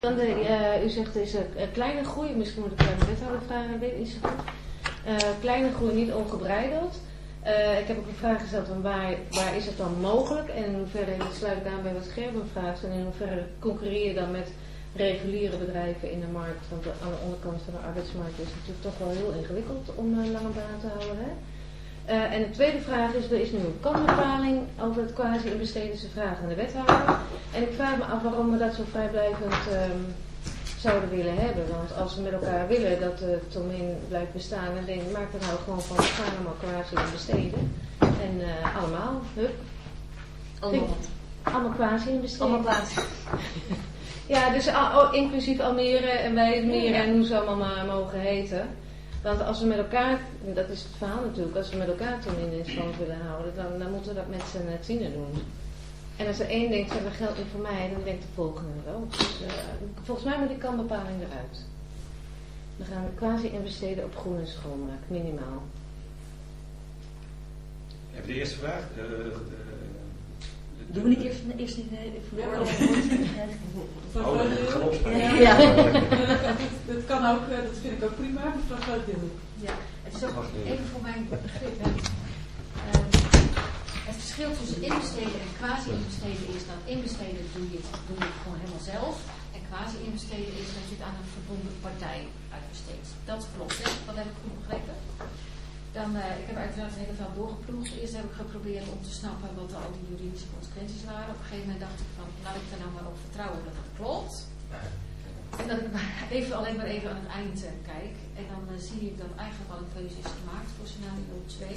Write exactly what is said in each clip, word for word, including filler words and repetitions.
Dan de, uh, u zegt is een uh, kleine groei, misschien moet ik aan de wethouder vragen, weet is het goed? Uh, kleine groei, niet ongebreideld. Uh, ik heb ook een vraag gesteld van waar, waar is het dan mogelijk en in hoeverre, dat sluit ik aan bij wat Gerben vraagt, en in hoeverre concurreer je dan met reguliere bedrijven in de markt, want de, aan de onderkant van de arbeidsmarkt is het natuurlijk toch wel heel ingewikkeld om een uh, lange baan te houden. Hè? Uh, en de tweede vraag is, er is nu een kanbepaling over het quasi-inbesteden, ze vragen aan de wethouder. En ik vraag me af waarom we dat zo vrijblijvend um, zouden willen hebben. Want als we met elkaar willen dat de Tomin blijft bestaan, dan denk ik, maak er nou gewoon van, we gaan allemaal quasi-inbesteden. En uh, allemaal, hup. Allemaal Allemaal quasi-inbesteden. Allemaal quasi. Ja, dus al, inclusief Almere en Wijsmere en hoe ze allemaal maar mogen heten. Want als we met elkaar, dat is het verhaal natuurlijk, als we met elkaar Tomin in stand willen houden, dan, dan moeten we dat met z'n tienen doen. En als er één denkt, dat geldt niet voor mij, dan denkt de volgende wel. Dus uh, volgens mij moet die kanbepaling eruit. We gaan quasi investeren op groen en schoonmaak, minimaal. Heb je de eerste vraag? Uh, uh, Doen we niet eerst, eerst niet even de oorlog? Oh, dat moet gaan opstaan. Ja. Ja. Dat kan ook, dat vind ik ook prima, mevrouw Grootdeel. Ja, het is ook even voor mijn begrip. Uh, het verschil tussen investeren en quasi-investeren is dat investeren doe je, het, doe je het gewoon helemaal zelf. En quasi-investeren is dat je het aan een verbonden partij uitbesteedt. Dat klopt, hè? Dat heb ik goed begrepen. Dan, uh, ik heb uiteraard heel veel doorgeploegd. Eerst heb ik geprobeerd om te snappen wat al die juridische consequenties waren. Op een gegeven moment dacht ik van, laat ik er nou maar op vertrouwen dat het klopt. En dat ik even, alleen maar even aan het eind uh, kijk. En dan uh, zie ik dat eigenlijk al een keuze is gemaakt voor scenario twee.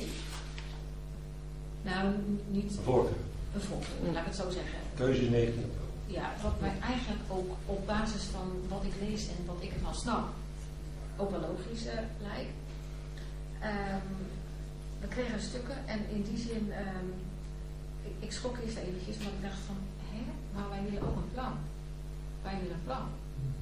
Nou, niet... Een voorkeur. Een voorkeur, laat ik het zo zeggen. Keuze is negentien april. Ja, wat mij eigenlijk ook op basis van wat ik lees en wat ik ervan snap, ook wel logisch uh, lijkt. Um, we kregen stukken en in die zin, um, ik, ik schrok eerst eventjes, maar ik dacht van, hè, maar wij willen ook een plan. Wij willen een plan.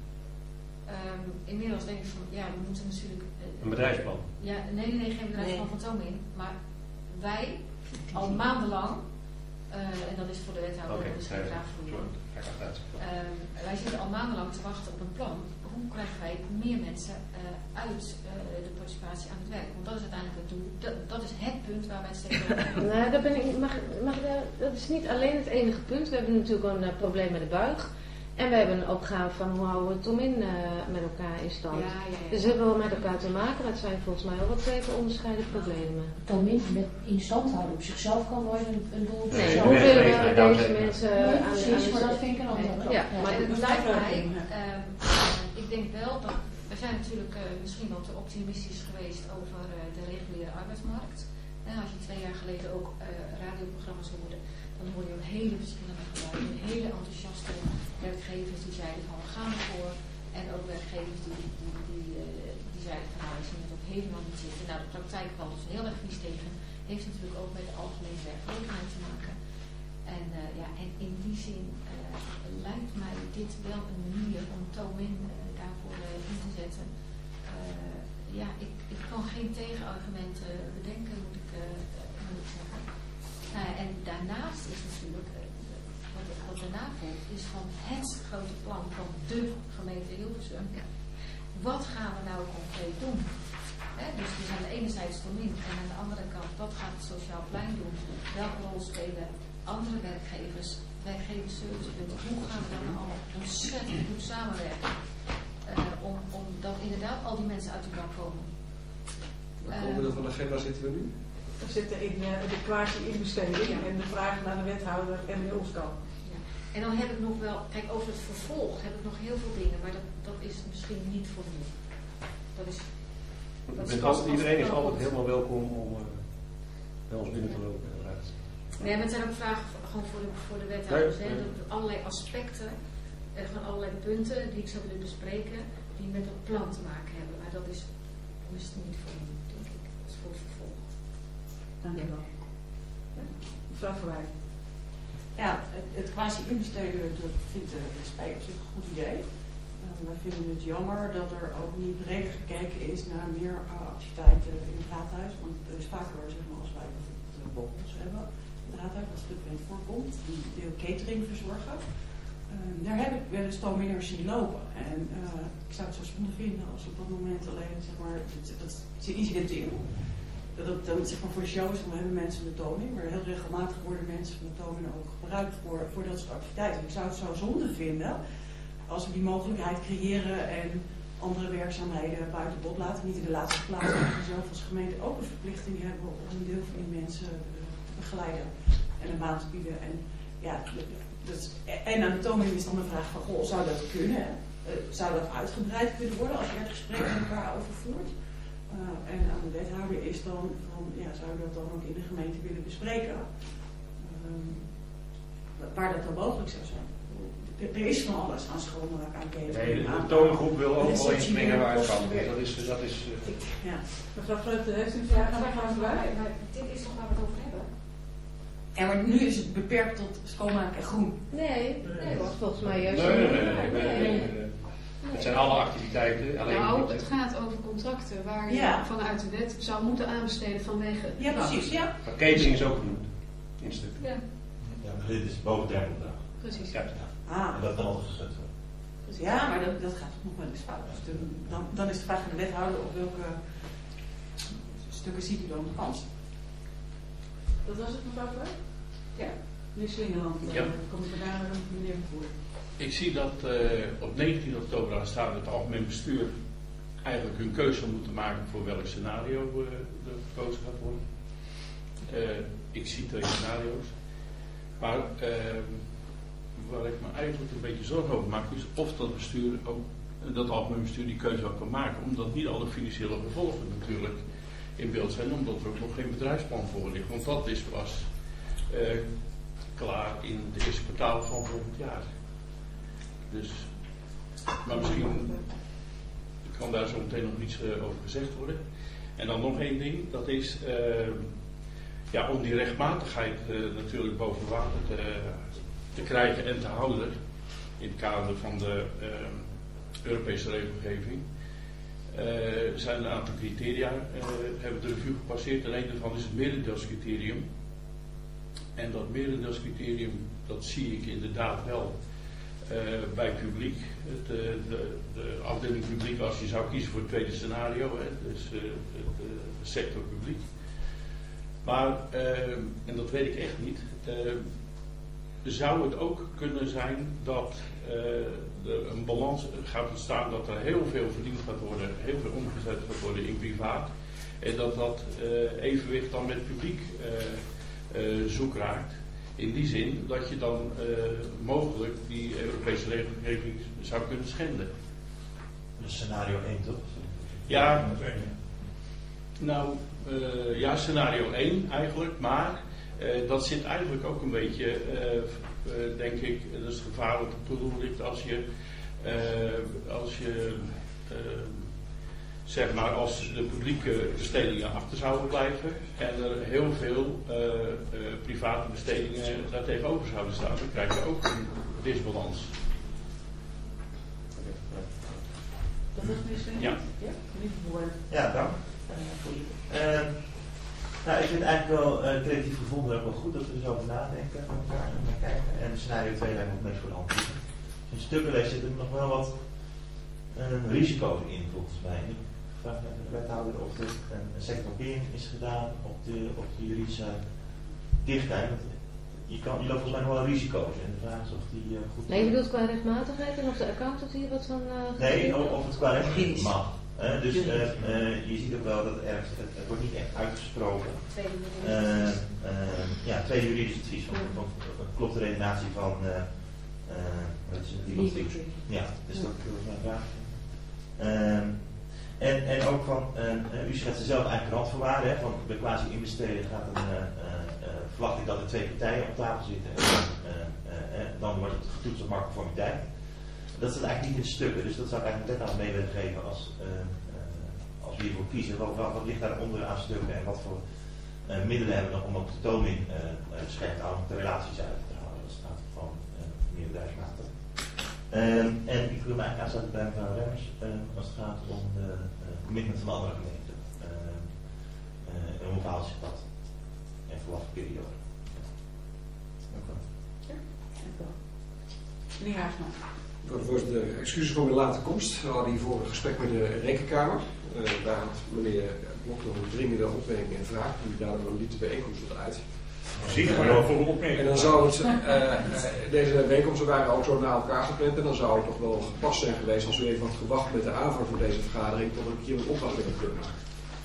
Um, inmiddels denk ik van, ja, we moeten natuurlijk... Uh, een bedrijfsplan? Ja, nee, nee, nee, geen bedrijfsplan nee. van Tomin, maar wij al maandenlang, uh, en dat is voor de wethouder, okay, dat is geen vraag voor jou. Um, wij zitten al maandenlang te wachten op een plan. Hoe krijgen wij meer mensen uh, uit uh, de participatie aan het werk? Want dat is uiteindelijk het doel. Dat, dat is het punt waar wij steeds over nou, dat, ben ik, mag, mag, dat is niet alleen het enige punt. We hebben natuurlijk een uh, probleem met de buig. En we hebben een opgave van hoe houden we Tomin uh, met elkaar in stand. Ja, ja, ja. Dus we hebben wel met elkaar te maken. Dat zijn volgens mij wel wat twee onderscheiden problemen. Tomin met in stand houden op zichzelf kan nooit een, een doel. Nee, nee, hoe willen we nee, deze nee, mensen nee, aan, precies, aan de... maar dat vind ik een andere nee, ja, maar het lijkt mij, uh, ik denk wel dat, we zijn natuurlijk uh, misschien wat te optimistisch geweest over uh, de reguliere arbeidsmarkt. En als je twee jaar geleden ook uh, radioprogramma's hoorde, dan hoor je ook hele verschillende geluiden, hele enthousiaste werkgevers die zeiden van we gaan ervoor. En ook werkgevers die, die, die, uh, die zeiden van nou we zien het ook helemaal niet zitten. Nou de praktijk valt dus heel erg vies tegen. Heeft natuurlijk ook met de algemene werkgelegenheid te maken. En, uh, ja, en in die zin uh, lijkt mij dit wel een manier om Tomin uh, daarvoor uh, in te zetten. Uh, ja, ik, ik kan geen tegenargumenten bedenken, moet ik, uh, moet ik zeggen. Uh, en daarnaast is natuurlijk, uh, wat, wat daarna volgt, is van het grote plan van de gemeente Hilversum. Wat gaan we nou concreet doen? He, dus dus aan de ene zijde Tomin en aan de andere kant, wat gaat het sociaal plein doen? Welke rol spelen andere werkgevers, werkgeversservicepunten? Hoe gaan we dan allemaal ontzettend goed samenwerken? Uh, om, om dat inderdaad al die mensen uit de bak komen. Waar komen we dan van de agenda zitten we nu? We zitten in uh, de quasi-inbesteding ja. en de vragen naar de wethouder en de Ulfkamp. Ja. En dan heb ik nog wel, kijk over het vervolg heb ik nog heel veel dingen, maar dat, dat is misschien niet voor nu. Dat is... Dat is altijd, iedereen is altijd helemaal welkom om uh, bij ons binnen te lopen. Nee, maar het zijn ook vragen gewoon voor de, voor de wethouders. Nee, nee. Dat allerlei aspecten, eh, van allerlei punten die ik zou willen bespreken, die met dat plan te maken hebben. Maar dat is, dat is niet voor nu, denk ik. Dat is voor het vervolg. Dank je wel. Ja. Mevrouw Verwij. Ja, het, het quasi-investeren, dat vindt de S P op zich een goed idee. Uh, wij vinden het jammer dat er ook niet breder gekeken is naar meer uh, activiteiten in het raadhuis. Want er is vaker, zeg maar, als wij bijvoorbeeld borrels hebben in het raadhuis, dat stuk niet voorkomt, die de catering verzorgen. Uh, daar heb ik wel eens toonwinners zien lopen. En uh, ik zou het zo zonde vinden als op dat moment alleen zeg maar, dat, dat ze incidenteel. Dat het dan zeg maar voor de show is, dan hebben mensen de toning, maar heel regelmatig worden mensen van de toning ook gebruikt voor, voor dat soort activiteiten. Ik zou het zo zonde vinden als we die mogelijkheid creëren en andere werkzaamheden buiten bod laten. Niet in de laatste plaats, dat we zelf als gemeente ook een verplichting hebben om een deel van die mensen te begeleiden en een baan te bieden. En, ja, dat is, en aan de toning is dan de vraag van, goh, zou dat kunnen? Uh, zou dat uitgebreid kunnen worden als je het gesprek met elkaar overvoert? Uh, en aan de wethouder is dan, van, ja, zou je dat dan ook in de gemeente willen bespreken? Um, waar dat dan mogelijk zou zijn. Er is van alles aan schoonmaak, aan keten. Nee, de toongroep wil ook wel iets meer uitgaan. Dat is, dat is, uh... ja. Mevrouw Vleuten heeft een vraag aan de vraag. Dit is toch waar we het over hebben? Ja, maar nu is het beperkt tot schoonmaak en groen. Nee, nee, was volgens mij juist. Nee, nee, nee. nee, nee, nee, nee, nee. Het zijn alle activiteiten. Alleen nou, het gaat over contracten waar je ja. vanuit de wet zou moeten aanbesteden vanwege... Ja, precies, ja. Maar catering is ook genoemd. In stuk. Ja. Ja, maar dit is boven dertig dagen. Precies. Ja. Ah. En dat kan altijd geschud worden. Ja, maar dat, dat gaat nog wel eens fout. Dus de, dan, dan is de vraag aan de wethouder op welke stukken ziet u dan de kans. Dat was het, mevrouw Vleut? Ja. Meneer Slingerland, Ja. kom ik daarna met meneer Vervoer. Ik zie dat uh, op negentien oktober aanstaande het algemeen bestuur eigenlijk hun keuze zal moeten maken voor welk scenario uh, er gekozen gaat worden. Uh, ik zie twee scenario's. Maar uh, waar ik me eigenlijk een beetje zorgen over maak is of dat bestuur ook, dat algemeen bestuur die keuze ook kan maken. Omdat niet alle financiële gevolgen natuurlijk in beeld zijn, omdat er ook nog geen bedrijfsplan voor ligt. Want dat is pas uh, klaar in het eerste kwartaal van volgend jaar. Dus, maar misschien kan daar zo meteen nog iets uh, over gezegd worden. En dan nog één ding, dat is uh, ja, om die rechtmatigheid uh, natuurlijk boven water te, te krijgen en te houden in het kader van de uh, Europese regelgeving. Uh, zijn een aantal criteria, uh, hebben de review gepasseerd en een daarvan is het merendeelscriterium. En dat merendeelscriterium, dat zie ik inderdaad wel uh, bij publiek. Het, uh, de, de afdeling publiek, als je zou kiezen voor het tweede scenario, hè, dus uh, de, de sector publiek. Maar, uh, en dat weet ik echt niet, uh, zou het ook kunnen zijn dat uh, er een balans gaat ontstaan, dat er heel veel verdiend gaat worden, heel veel omgezet gaat worden in privaat. En dat dat uh, evenwicht dan met publiek uh, uh, zoek raakt. In die zin dat je dan uh, mogelijk die Europese regelgeving zou kunnen schenden. Dus scenario één toch? Ja, nou uh, ja, scenario één eigenlijk, maar uh, dat zit eigenlijk ook een beetje, uh, uh, denk ik, dat is gevaarlijk op de doel ligt als je, uh, als je uh, zeg maar, als de publieke bestedingen achter zouden blijven en er heel veel uh, uh, private bestedingen daar tegenover zouden staan, dan krijg je ook een disbalans. Dat was misschien? Ja. Ja, meneer Vervoer. Ja, dank. Uh, nou, ik vind het eigenlijk wel uh, creatief gevonden ook wel goed dat we er zo over nadenken met elkaar en naar kijken. En scenario twee lijkt me het meest voor de hand. In stukken lees zitten er nog wel wat uh, risico's in volgens mij. Ik vraag naar de wethouder of er een second opinion is gedaan op de, op de juridische dichtheid. Want je, kan, je loopt volgens mij nog wel risico's en de vraag is of die uh, goed... Nee, je bedoelt qua rechtmatigheid en of de accountant hier wat van... Uh, nee, of, of het qua recht mag. Uh, dus uh, uh, je ziet ook wel dat het ergens, het, het wordt niet echt uitgesproken. Tweede Uh, uh, ja, tweede juridisch advies. Van, van, van, klopt de redenatie van... Uh, uh, wat is het? Die, ja, dus dat is mijn vraag. Uh, en, en ook van, uh, u schetst er zelf eigenlijk randvoorwaarden. Hè, van bij quasi-inbesteden gaat een, uh, uh, verwacht ik dat er twee partijen op tafel zitten. En uh, uh, uh, dan wordt het getoetst op marktconformiteit. Dat staat eigenlijk niet in stukken, dus dat zou ik eigenlijk net aan mee willen geven als, uh, uh, als we hiervoor kiezen. Wat, wat, wat ligt daaronder aan stukken en wat voor uh, middelen hebben we nog om ook de toning uh, uh, scherp te houden, de relaties uit te halen. Dat staat van uh, meer bedrijfsmatig. Um, en ik wil me eigenlijk aansluiten bij mevrouw Remmers uh, als het gaat om de uh, commitment van de andere gemeenten. Uh, uh, en hoe bepaalt zich dat? En voor wat periode? Dank u wel. Ja, dank u wel. Meneer Haagsma. Mevrouw de voorzitter, excuses voor mijn late komst. We hadden hiervoor een gesprek met de Rekenkamer. Uh, daar had meneer Blok nog een dringende opmerking en vraag. Die daardoor dan liep de bijeenkomst wat uit. Zie maar wel voor een opmerking. En dan zou het, uh, uh, deze bijeenkomsten waren ook zo na elkaar gepland. En dan zou het toch wel gepast zijn geweest als u even had gewacht met de aanvang van deze vergadering tot een keer een opdracht hebben kunnen maken.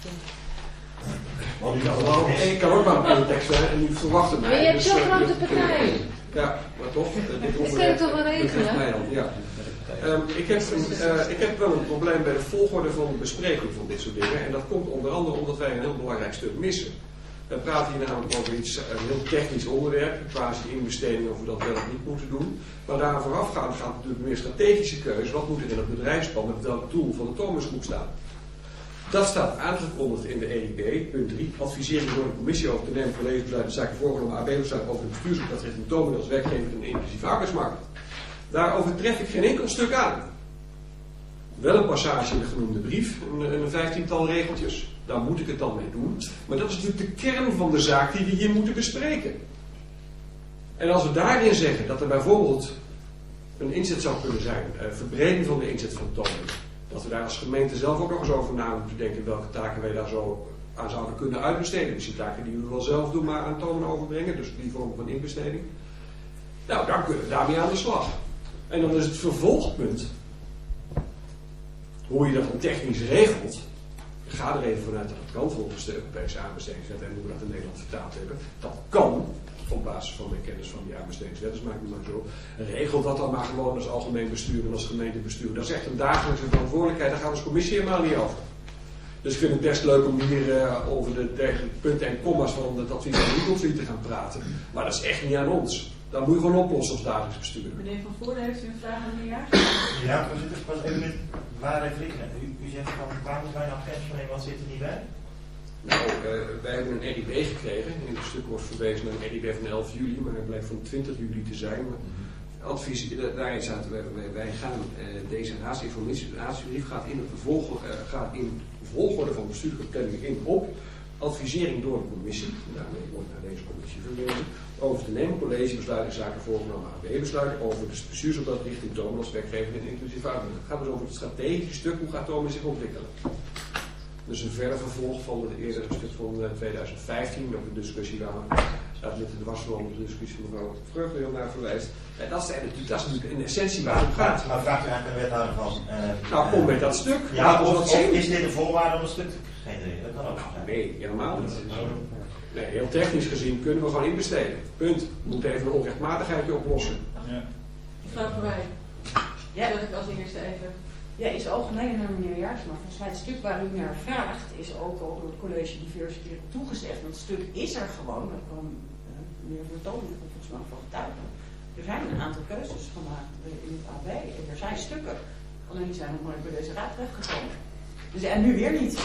Ik kan ook maar een tekst zijn en u verwacht mij. Maar je hebt dus, zo'n uh, grote partij. Ja, maar toch. Uh, dit Dat kan je toch wel regelen? mij dan, ja. Um, ik, heb een, uh, ik heb wel een probleem bij de volgorde van de bespreking van dit soort dingen. En dat komt onder andere omdat wij een heel belangrijk stuk missen. We praten hier namelijk over iets, een heel technisch onderwerp, quasi-inbesteding of we dat wel of niet moeten doen. Maar daar voorafgaand gaat natuurlijk meer strategische keuze. Wat moet er in het bedrijfsplan met welk doel van de Thomasgroep staan? Dat staat aangekondigd in de E I B, punt drie. Advisering door de commissie over te nemen collegebesluit de zaken voorgenomen A B-besluit over de bestuursgroep dat richting Thomas als werkgever in de inclusieve arbeidsmarkt. Daarover tref ik geen enkel stuk aan. Wel een passage in de genoemde brief, een, een vijftiental regeltjes. Daar moet ik het dan mee doen. Maar dat is natuurlijk de kern van de zaak die we hier moeten bespreken. En als we daarin zeggen dat er bijvoorbeeld een inzet zou kunnen zijn, uh, verbreding van de inzet van Thomas, dat we daar als gemeente zelf ook nog eens over na moeten denken welke taken wij daar zo aan zouden kunnen uitbesteden. Dus die taken die we wel zelf doen, maar aan Thomas overbrengen. Dus die vorm van inbesteding. Nou, dan kunnen we daarmee aan de slag. En dan is het vervolgpunt, hoe je dat dan technisch regelt. Ik ga er even vanuit dat het kan volgens de Europese aanbestedingswet en hoe we dat in Nederland vertaald hebben. Dat kan, op basis van mijn kennis van die aanbestedingswet, dus maak ik me maar zo. Regelt dat dan maar gewoon als algemeen bestuur en als gemeentebestuur. Dat is echt een dagelijkse verantwoordelijkheid, daar gaat als commissie helemaal niet over. Dus ik vind het best leuk om hier uh, over de, de punten en comma's van het advies van Nicolsie te gaan praten. Maar dat is echt niet aan ons. Dat moet je gewoon oplossen als dagelijks bestuur. Meneer Van Voorde, heeft u een vraag aan meneer Jaars? Ja, voorzitter, pas even met waar even liggen. U, u zegt van waar moet wij nou kennis van nemen, wat zit er niet bij? Nou, uh, wij hebben een R I B gekregen. In het stuk wordt verwezen naar een R I B van elf juli, maar het blijkt van twintig juli te zijn. Maar advies, daarin zaten wij, wij, wij gaan uh, deze raadsinformatiebrief gaat in het vervolg, uh, gaat in volgorde van bestuurlijke planning in op advisering door de commissie. Daarmee wordt naar deze commissie verwezen. Over te nemen collegebesluiten, zaken voorgenomen A B-besluiten, over de bestuursopdracht richting Thomas als werkgever en inclusief arbeidsmarkt. Het gaat dus over het strategische stuk, hoe gaat Thomas zich ontwikkelen. Dus een verder vervolg van het eerdere stuk van uh, tweeduizend vijftien, ook de discussie waar dat met de wasverloren de discussie van mevrouw Vreugde heel naar verwijst. En dat, is, dat is natuurlijk in essentie waar het gaat. Maar vraagt u eigenlijk een wethouder van... Uh, nou, kom met dat stuk. Ja, of, of is dit een voorwaarde om een stuk te genereren? Dat kan ook zijn. Nee, helemaal niet. Nee, heel technisch gezien kunnen we gewoon inbesteden. Punt. We moeten even een onrechtmatigheidje oplossen. Ja. Mevrouw Verwij. Ja, dat ik als eerste even. Ja, is algemeen naar meneer Jaars, maar volgens mij het stuk waar u naar vraagt is ook al door het college diverse keren toegezegd. Want het stuk is er gewoon, daar kwam uh, meneer Vertonen volgens mij van getuigen. Er zijn een aantal keuzes gemaakt uh, in het A B en er zijn stukken. Alleen die zijn nog nooit bij deze raad terechtgekomen. Dus en nu weer niet.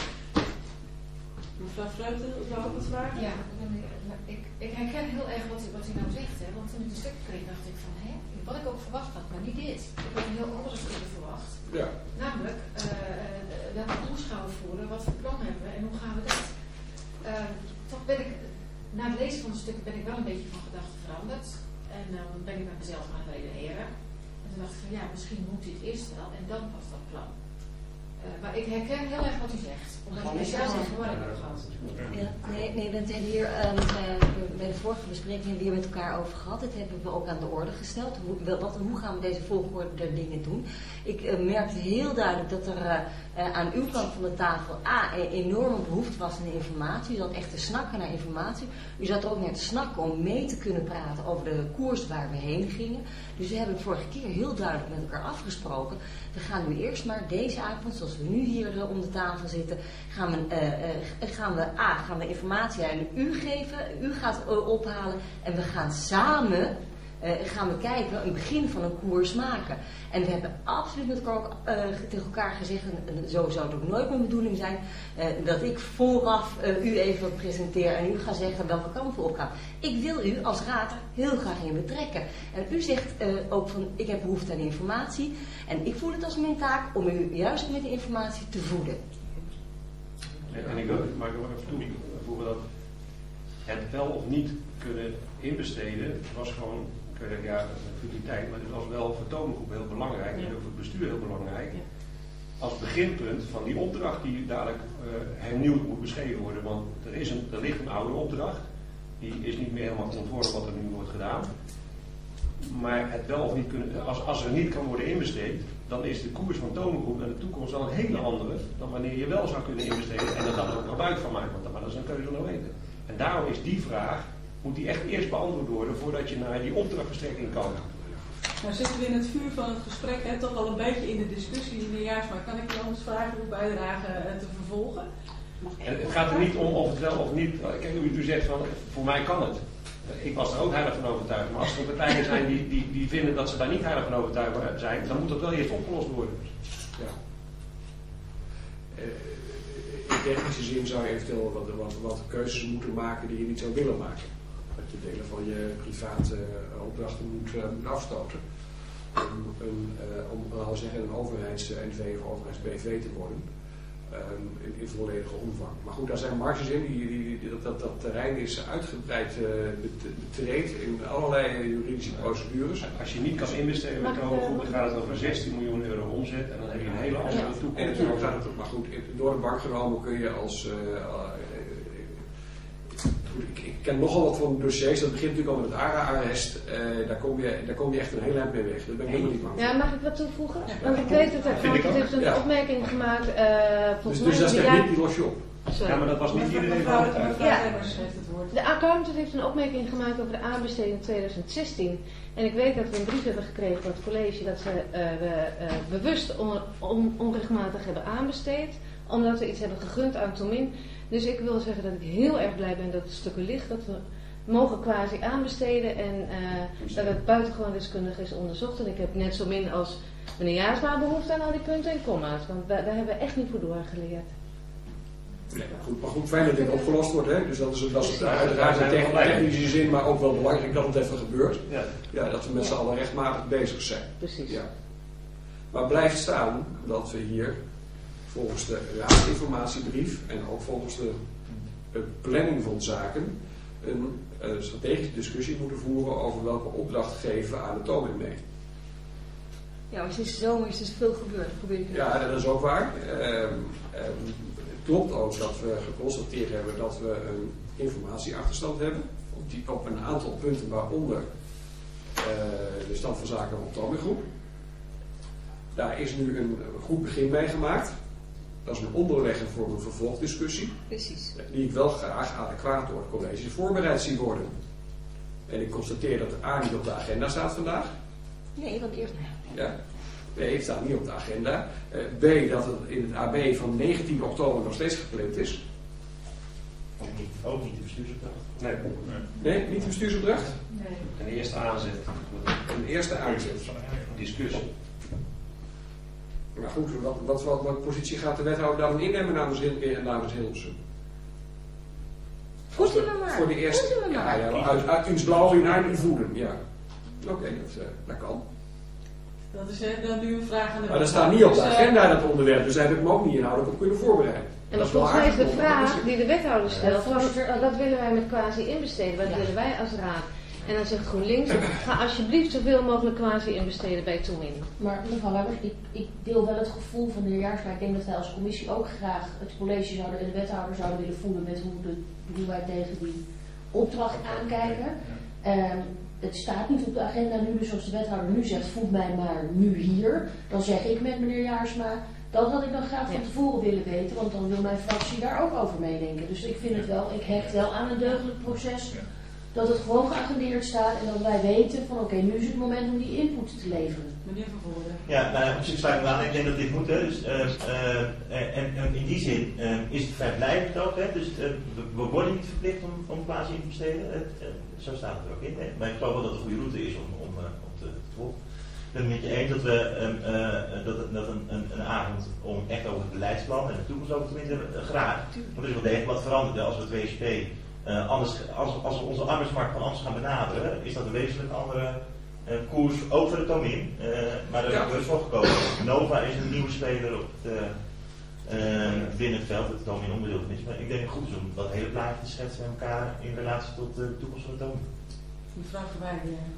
Mevrouw Vreugde, wou ook wat vragen? Ja, ik, ik herken heel erg wat, wat u nou zegt. Hè? Want toen ik de stukken kreeg, dacht ik van, hè, wat ik ook verwacht had, maar niet dit. Ik had een heel andere stukken verwacht. Ja. Namelijk, uh, welke koers gaan we voeren, wat voor plan hebben we en hoe gaan we dat? Uh, toch ben ik, na het lezen van de stukken ben ik wel een beetje van gedachten veranderd. En dan uh, ben ik met mezelf gaan redeneren. En toen dacht ik van, ja, misschien moet dit eerst wel en dan pas dat plan. Uh, maar ik herken heel erg wat u zegt, omdat ik zelf een verwarring heb gehad. Ja, nee, nee, we hebben hier um, bij de vorige bespreking weer met elkaar over gehad. Dit hebben we ook aan de orde gesteld. Hoe, wat, hoe gaan we deze volgorde der dingen doen? Ik uh, merkte heel duidelijk dat er uh, uh, aan uw kant van de tafel A, een enorme behoefte was aan informatie. U zat echt te snakken naar informatie. U zat er ook naar te snakken om mee te kunnen praten over de koers waar we heen gingen. Dus we hebben het vorige keer heel duidelijk met elkaar afgesproken. We gaan nu eerst maar deze avond, zoals we nu hier uh, om de tafel zitten, gaan we, uh, uh, gaan we A, gaan we informatie aan u geven, u gaat uh, ophalen en we gaan samen uh, gaan we kijken, een begin van een koers maken. En we hebben absoluut met elkaar ook, uh, tegen elkaar gezegd, en zo zou het ook nooit mijn bedoeling zijn, uh, dat ik vooraf uh, u even presenteer en u gaat zeggen welke kant we op gaan. Ik wil u als raad er heel graag in betrekken. En u zegt uh, ook van, ik heb behoefte aan informatie en ik voel het als mijn taak om u juist met de informatie te voeden. En, en ik wil maar even toevoegen dat het wel of niet kunnen inbesteden was gewoon uh, ja, futiliteit, maar het was wel voor Tomengroep heel belangrijk en voor het bestuur heel belangrijk. Ja. Als beginpunt van die opdracht die dadelijk uh, hernieuwd moet beschreven worden. Want er, is een, er ligt een oude opdracht, die is niet meer helemaal conform wat er nu wordt gedaan. Maar het wel of niet kunnen, als, als er niet kan worden investeerd, dan is de koers van Tomengroep naar de toekomst wel een hele andere dan wanneer je wel zou kunnen investeren en er dan ook gebruik van maakt. Want dat is een keuze nog weten. En daarom is die vraag, moet die echt eerst beantwoord worden voordat je naar die opdrachtverstrekking kan. Nou zitten we in het vuur van het gesprek, hè, toch al een beetje in de discussie in de jaarsmaak. Kan ik je anders vragen hoe bijdragen uh, te vervolgen? En het gaat er niet om of het wel of niet. Kijk, hoe u zegt van, voor mij kan het. Ik was er ook heilig van overtuigd. Maar als er partijen zijn die, die, die vinden dat ze daar niet heilig van overtuigd zijn, dan moet dat wel eerst opgelost worden. Ja. Uh, in technische zin zou je eventueel wat, wat, wat keuzes moeten maken die je niet zou willen maken. Dat je delen van je private uh, opdrachten moet, uh, moet afstoten. Om een, uh, om uh, zeggen, een overheids-N V of overheids-B V te worden. Um, in, in volledige omvang. Maar goed, daar zijn marges in. Die, die, die, dat, dat, dat terrein is uitgebreid uh, betreed in allerlei juridische procedures. Als je niet kan investeren met Tomengroep, dan gaat het over zestien miljoen euro omzet en dan heb je een hele andere ja. toekomst. En natuurlijk gaat het, maar goed, door de bank genomen kun je als... Uh, uh, Ik, ik ken nogal wat van dossiers, dat begint natuurlijk al met het A R A-arrest. Uh, daar, kom je, daar kom je echt een heel eind mee weg. Daar ben ik helemaal niet bang voor. Ja, mag ik wat toevoegen? Want ik weet dat er ja, heeft een ja. opmerking gemaakt. Uh, dus dus dat staat niet, die los je op. Sorry. Ja, maar dat was niet iedereen van het ja. De accountant heeft een opmerking gemaakt over de aanbesteding in tweeduizend zestien. En ik weet dat we een brief hebben gekregen van het college dat ze uh, we, uh, bewust on, on, onrechtmatig hebben aanbesteed. Omdat we iets hebben gegund aan Tomin. Dus ik wil zeggen dat ik heel erg blij ben dat het stukken ligt. Dat we mogen quasi aanbesteden. En uh, dat het buitengewoon deskundig is onderzocht. En ik heb net zo min als meneer Jaarsma behoefte aan al die punten en komma's. Want daar, daar hebben we echt niet voor doorgeleerd. Nee, goed, maar goed, fijn dat dit opgelost wordt. Hè? Dus dat is, dat is uiteraard in techn- technische zin, maar ook wel belangrijk dat het even gebeurt. Ja, ja dat we met z'n allen rechtmatig bezig zijn. Precies. Ja. Maar blijft staan dat we hier volgens de raadsinformatiebrief en ook volgens de, de planning van zaken een, een strategische discussie moeten voeren over welke opdracht geven aan de Tomin mee. Ja, maar sinds de zomer is er veel gebeurd. Probeer ik ja, dat is ook waar. Uh, uh, het klopt ook dat we geconstateerd hebben dat we een informatieachterstand hebben. Op, die, op een aantal punten, waaronder uh, de stand van zaken van de Tomin-groep. Daar is nu een goed begin mee gemaakt. Dat is een onderlegger voor een vervolgdiscussie. Precies. Die ik wel graag adequaat door het college voorbereid zie worden. En ik constateer dat het A niet op de agenda staat vandaag. Nee, want eerst... Ja. B, het staat niet op de agenda. Uh, B, dat het in het A B van negentien oktober nog steeds gepland is. Ook niet, ook niet de bestuursopdracht? Nee. Nee, niet de bestuursopdracht? Nee. Een eerste aanzet. Een eerste aanzet. Discussie. Maar goed, wat, wat, wat, wat positie gaat de wethouder dan innemen namens, namens Hilversum? Voeten we maar. Voor de eerste. Voeten we maar. Ja, ja, uit, uit ins blauw in haar voeden, ja. Oké, okay, dat, uh, dat kan. Dat is uh, dan nu een vraag aan de Maar dat staat niet op de agenda, dat onderwerp, dus daar heb ik me ook niet inhoudelijk op kunnen voorbereiden. En dat volgens mij is de vraag die de wethouder stelt, van, uh, wat willen wij met quasi inbesteden, wat ja. willen wij als raad? En dan zegt GroenLinks, ga alsjeblieft zoveel mogelijk quasi investeren bij Tomin. Maar mevrouw Lammers, ik, ik deel wel het gevoel van de heer Jaarsma. Ik denk dat wij als commissie ook graag het college zouden en de wethouder zouden willen voelen met hoe, de, hoe wij tegen die opdracht aankijken. Um, het staat niet op de agenda nu, dus als de wethouder nu zegt, voed mij maar nu hier. Dan zeg ik met meneer Jaarsma, dat had ik dan graag van tevoren willen weten, want dan wil mijn fractie daar ook over meedenken. Dus ik vind het wel, ik hecht wel aan een deugdelijk proces. Dat het gewoon geagendeerd staat en dat wij weten van oké, okay, nu is het moment om die input te leveren. Meneer Vervoorde. Ja, nou, op zich sluit ik me aan. Ik denk dat dit moet. Hè. Dus, uh, uh, en, en in die zin uh, is het vrijblijvend ook. Hè. Dus uh, we, we worden niet verplicht om, om plaats in te besteden. Uh, uh, zo staat het er ook in. Hè. Maar ik geloof wel dat het een goede route is om, om, uh, om te, te volgen. Ik ben het met je eens dat we um, uh, dat, dat een, een, een avond om echt over het beleidsplan en de toekomst over te winnen, uh, graag. Want er is wel degelijk wat veranderd als we het W S P. Uh, anders, als, als we onze arbeidsmarkt van anders gaan benaderen, is dat een wezenlijk andere uh, koers, ook voor de Tomin. Uh, maar er ja. is voor gekomen. Nova is een nieuwe speler op het, uh, uh, binnen het veld, dat de Tomin onderdeel van is. Maar ik denk het goed is om dat hele plaatje te schetsen met elkaar in relatie tot uh, de toekomst van de Tomin. Mevrouw Verwij,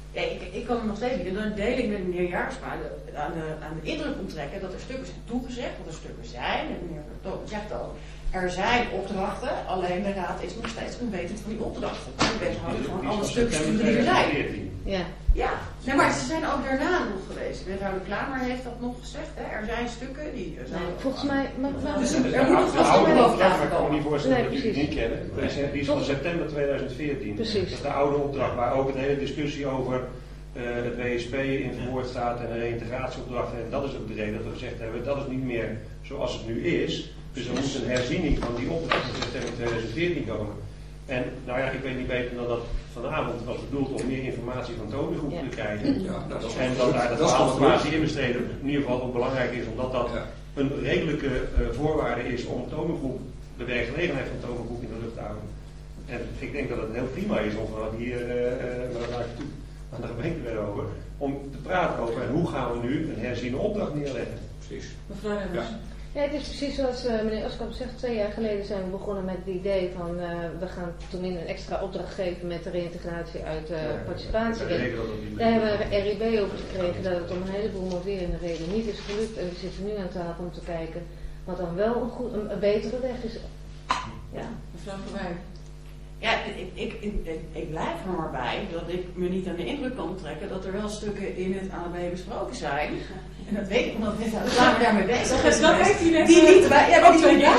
Ja, ik, ik kan me nog steeds niet. Dan deel ik met meneer Jaarsma de, aan, de, aan de indruk onttrekken dat er stukken zijn toegezegd, dat er stukken zijn. En meneer Vertoon zegt ook, er zijn opdrachten, alleen de raad is nog steeds onwetend van die opdrachten. De wethouder gewoon alle stukken sturen die er zijn. Ja. Ja, nee, maar ze zijn ook daarna nog geweest. Wethouder Klamer heeft dat nog gezegd. Hè? Er zijn stukken die... Er zijn Nee, volgens mij... Maar, maar, dus maar, er moet nog vast oude een opdracht, ik kan me niet voorstellen Nee, dat jullie het niet kennen. Die is, die is van september tweeduizend veertien. Precies. Dat is de oude opdracht waar ook een hele discussie over uh, het W S P in verwoord staat en een reïntegratieopdracht. En dat is ook de reden dat we gezegd hebben, dat is niet meer zoals het nu is. Dus er moet een herziening van die opdracht in september tweeduizend veertien komen. En nou ja, ik weet niet beter dan dat vanavond was bedoeld om meer informatie van Tonegroep ja. te krijgen. Ja, nou, dat en dat daar de informatie in besteden in ieder geval ook belangrijk is, omdat dat ja. een redelijke uh, voorwaarde is om Tonegroep, de werkgelegenheid van Tonegroep in de lucht te houden. En ik denk dat het heel prima is om van hier, uh, maar daar raak ik toe aan de gemeente weer over, om te praten over en hoe gaan we nu een herziene opdracht neerleggen. Precies. Mevrouw Remmers. Ja. Ja, het is precies zoals uh, meneer Oskamp zegt. Twee jaar geleden zijn we begonnen met het idee van uh, we gaan toen een extra opdracht geven met de reïntegratie uit uh, ja, participatie. Ja, ja, daar hebben we R I B over gekregen dat het om een heleboel moverende redenen niet is gelukt. En we zitten nu aan tafel om te kijken wat dan wel een, goed, een, een betere weg is. Ja. Mevrouw Verwij. Ja, ik, ik, ik, ik blijf er maar bij dat ik me niet aan de indruk kan trekken dat er wel stukken in het A B besproken zijn. En dat weet ik omdat we daar daarmee bezig is. Dat heeft hij net. Die niet bij, ja, maar die niet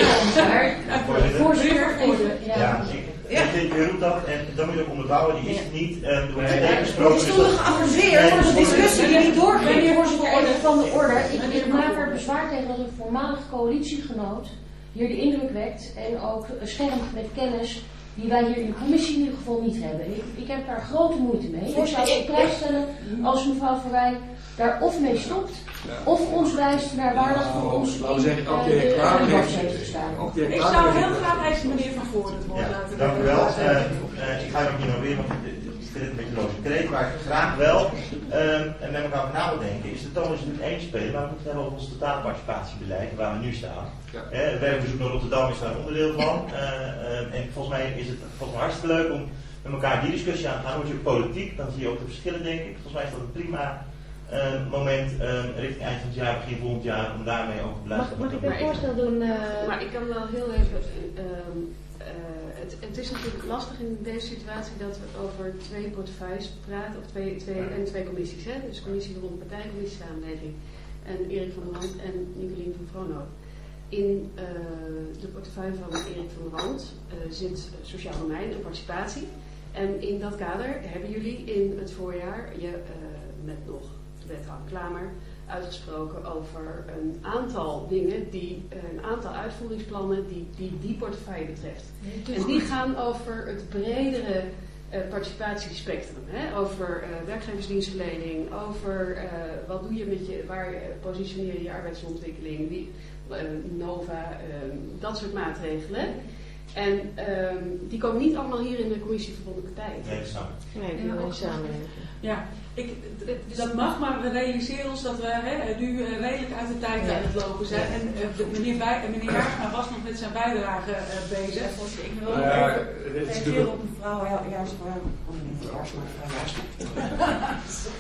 bij het voorzitter even. Ja, ik roep dat en dan moet je ook onderbouwen, die is het niet. Er wordt meteen besproken. Die stonden geavanceerd voor de discussie die niet doorging. Meneer voorzitter, even van de orde. Ik, ik maak er bezwaar tegen dat een voormalig coalitiegenoot hier de indruk wekt en ook schermt met kennis die wij hier in de commissie in ieder geval niet hebben. Ik, ik heb daar grote moeite mee. Ik zou het prijs stellen als mevrouw Verwij daar of mee stopt, ja. of ons wijst naar waar dat voor ons in we zeggen, ook de heer Klaver heeft gestaan. Ik zou heel graag even meneer Van Voort het woord ja, laten. Dank u wel. Uh, uh, ik ga er ook niet meer, want ik vind het een beetje loze kreet, maar graag wel. Um, en met elkaar over na te denken, is de toon is niet één spelen, maar we moeten het hebben over ons totaalparticipatiebeleid, waar we nu staan. Ja. Uh, het werkbezoek naar Rotterdam is daar een onderdeel van. Uh, uh, en volgens mij is het volgens mij hartstikke leuk om met elkaar die discussie aan te gaan. Dan word je ook politiek, dan zie je ook de verschillen, denk ik. Volgens mij is dat een prima uh, moment uh, richting eind van het jaar, begin volgend jaar, om daarmee ook te blijven. Mag, mag ik een voorstel doen? Uh... Maar ik kan wel heel even... Uh, uh, het, het is natuurlijk lastig in deze situatie dat we over twee portefeuilles praten, of twee, twee, en twee commissies. Hè? Dus commissie rond partijcommissie samenleving en Erik van der Rand en Nicolien van Vroonhoven. In uh, de portefeuille van Erik van der Rand uh, zit sociaal domein en participatie. En in dat kader hebben jullie in het voorjaar je uh, met nog de wethouder Klamer uitgesproken over een aantal dingen, die, uh, een aantal uitvoeringsplannen die die, die portefeuille betreft. Nee, en die gaan over het bredere uh, participatiespectrum. Hè? Over uh, werkgeversdienstverlening, over uh, wat doe je met je, waar uh, positioneer je je arbeidsontwikkeling, wie, uh, Nova, uh, dat soort maatregelen. En um, die komen niet allemaal hier in de commissie Verbonden Partijen. Nee, dat snap ik. Nee, die willen samenwerken. Ja, ik, d- dat mag, maar we realiseren ons dat we hè, nu uh, redelijk uit de tijd aan het lopen zijn. En uh, de, meneer, Bij, meneer Jaarsma was nog met zijn bijdrage uh, bezig. Ik wil nog uh, even reageren op mevrouw Jaarsma. Oh, meneer Jaarsma, mevrouw Jaarsma.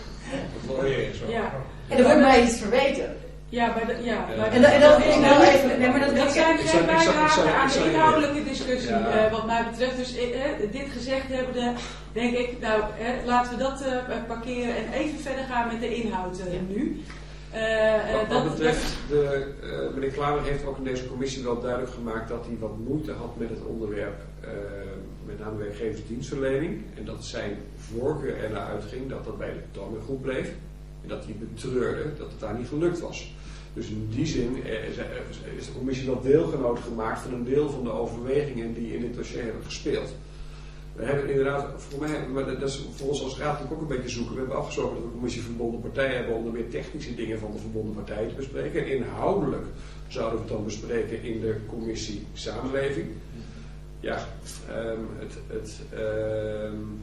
Dat wil je zo. Ja. En er wordt mij iets verweten. Ja, maar de, ja, ja. maar en, en dat wil ik wel even. Nee, maar dat, dat zijn geen bijdragen aan de zou, inhoudelijke discussie, ja. uh, wat mij betreft. Dus uh, dit gezegd hebbende, denk ik, nou, uh, laten we dat uh, parkeren en even verder gaan met de inhoud uh, ja. nu. Uh, uh, wat, dat wat betreft, de, uh, meneer Klaver heeft ook in deze commissie wel duidelijk gemaakt dat hij wat moeite had met het onderwerp, uh, met name werkgeversdienstverlening. En dat zijn voorkeur ernaar uitging dat dat bij de Tonegroep bleef. En dat hij betreurde dat het daar niet gelukt was. Dus in die zin is de commissie wel deelgenoot gemaakt van een deel van de overwegingen die in dit dossier hebben gespeeld. We hebben inderdaad, voor mij, maar dat is voor ons als raad natuurlijk ook een beetje zoeken. We hebben afgesproken dat we een commissie verbonden partijen hebben om de meer technische dingen van de verbonden partijen te bespreken. En inhoudelijk zouden we het dan bespreken in de commissie samenleving. Ja, um, het... het um,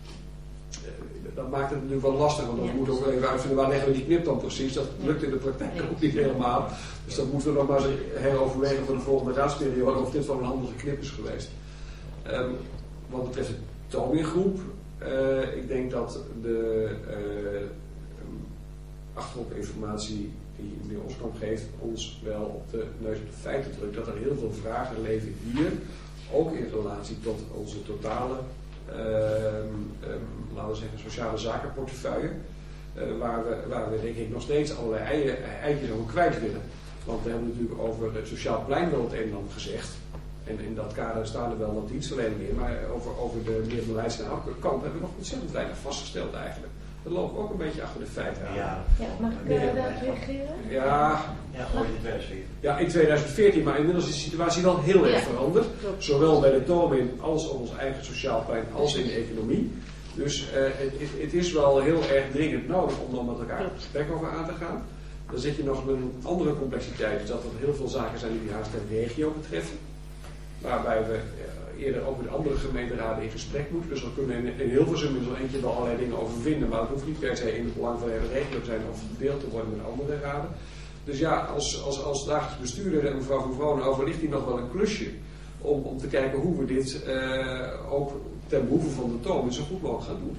dat maakt het natuurlijk wel lastig, want dan ja. moeten we ook even uitvinden waar leggen we die knip dan precies. Dat lukt in de praktijk ja. ook niet helemaal. Dus dat moeten we nog maar eens heroverwegen voor de volgende raadsperiode of dit wel een handige knip is geweest. Um, wat betreft de Tonegroep, Uh, ik denk dat de uh, achtergrondinformatie die meneer Oskamp geeft ons wel op de neus op de feiten drukt dat er heel veel vragen leven hier, ook in relatie tot onze totale, uh, um, laten we zeggen, sociale zakenportefeuille, uh, waar, we, waar we denk ik nog steeds allerlei ei, eitjes over kwijt willen. Want we hebben natuurlijk over het sociaal plein wel het een en ander gezegd. En in dat kader staan er wel wat dienstverleningen in, maar over, over de meer beleids- en kant hebben we nog ontzettend weinig vastgesteld eigenlijk. Dat lopen we ook een beetje achter de feiten aan. Ja, ja, mag ik uh, daarop reageren? Ja, ja, ooit in twintig veertien. Ja, in twintig veertien, maar inmiddels is de situatie wel heel erg ja, veranderd. Klopt. Zowel bij de Tomin als op ons eigen sociaal plein als in de economie. Dus uh, het, het is wel heel erg dringend nodig om dan met elkaar het gesprek over aan te gaan. Dan zit je nog met een andere complexiteit, dat er heel veel zaken zijn die haast de regio betreffen. Waarbij we uh, eerder ook met andere gemeenteraden in gesprek moeten. Dus we kunnen in, in Hilversum in zo'n eentje wel allerlei dingen over vinden. Maar het hoeft niet per se in het belang van de hele regio te zijn of gedeeld te worden met andere raden. Dus ja, als, als, als dagelijks bestuurder en mevrouw Van Vronen overligt hier nog wel een klusje. Om, om te kijken hoe we dit uh, ook ten behoeve van de toon zo goed mogelijk gaan doen.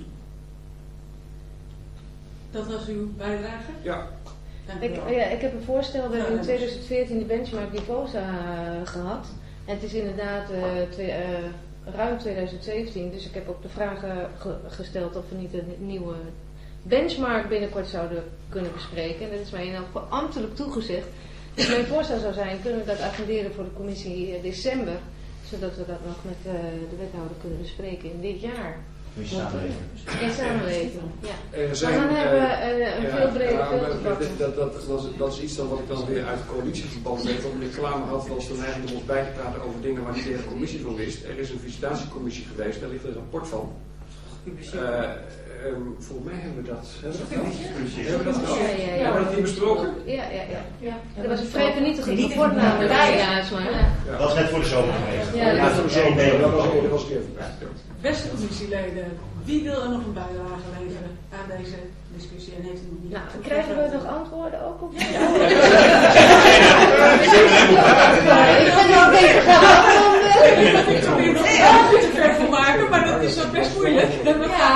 Dat was uw bijdrage? Ja. Ik, ja, ik heb een voorstel. We hebben in twintig veertien de benchmark niveaus uh, gehad. En het is inderdaad uh, twee, uh, ruim twintig zeventien. Dus ik heb ook de vraag uh, ge gesteld of we niet een nieuwe benchmark binnenkort zouden kunnen bespreken. En dat is mij in elk geval ambtelijk toegezegd. Dus mijn voorstel zou zijn, kunnen we dat agenderen voor de commissie uh, december. Zodat we dat nog met uh, de wethouder kunnen bespreken in dit jaar. Moet je samenleving. Ja, samenleving. Ja. Er zijn, maar dan uh, hebben we uh, een ja, veel breder ja, veld te pakken. Dat, dat, dat, dat is iets dan wat ik dan weer uit coalitieverband weet. Want meneer Klamer had wel eens de neiging om ons bij te praten over dingen waar niet de hele commissie van wist. Er is een visitatiecommissie geweest, daar ligt een rapport van. Uh, um, volgens mij hebben we dat. Hebben we dat gehad? Hebben we dat gehad? Ja, ja, ja. Hebben we dat hier besproken? Ja, ja, ja. ja. Dat was een vrij vernietigend rapport namelijk. Ja, ja, maar. Ja. Dat was net voor de zomer geweest. Ja, ja, voor de zomer. Ja, dat was, dat was even. Beste commissieleden, wie wil er nog een bijdrage leveren aan deze discussie en heeft u nog niet? Nou, krijgen we nog antwoorden ook op? Ja. Ja. Ik ben wel een beetje gehaald. Ik zou hier nog niet te ver voor maken, maar dat is ook best moeilijk. Ja,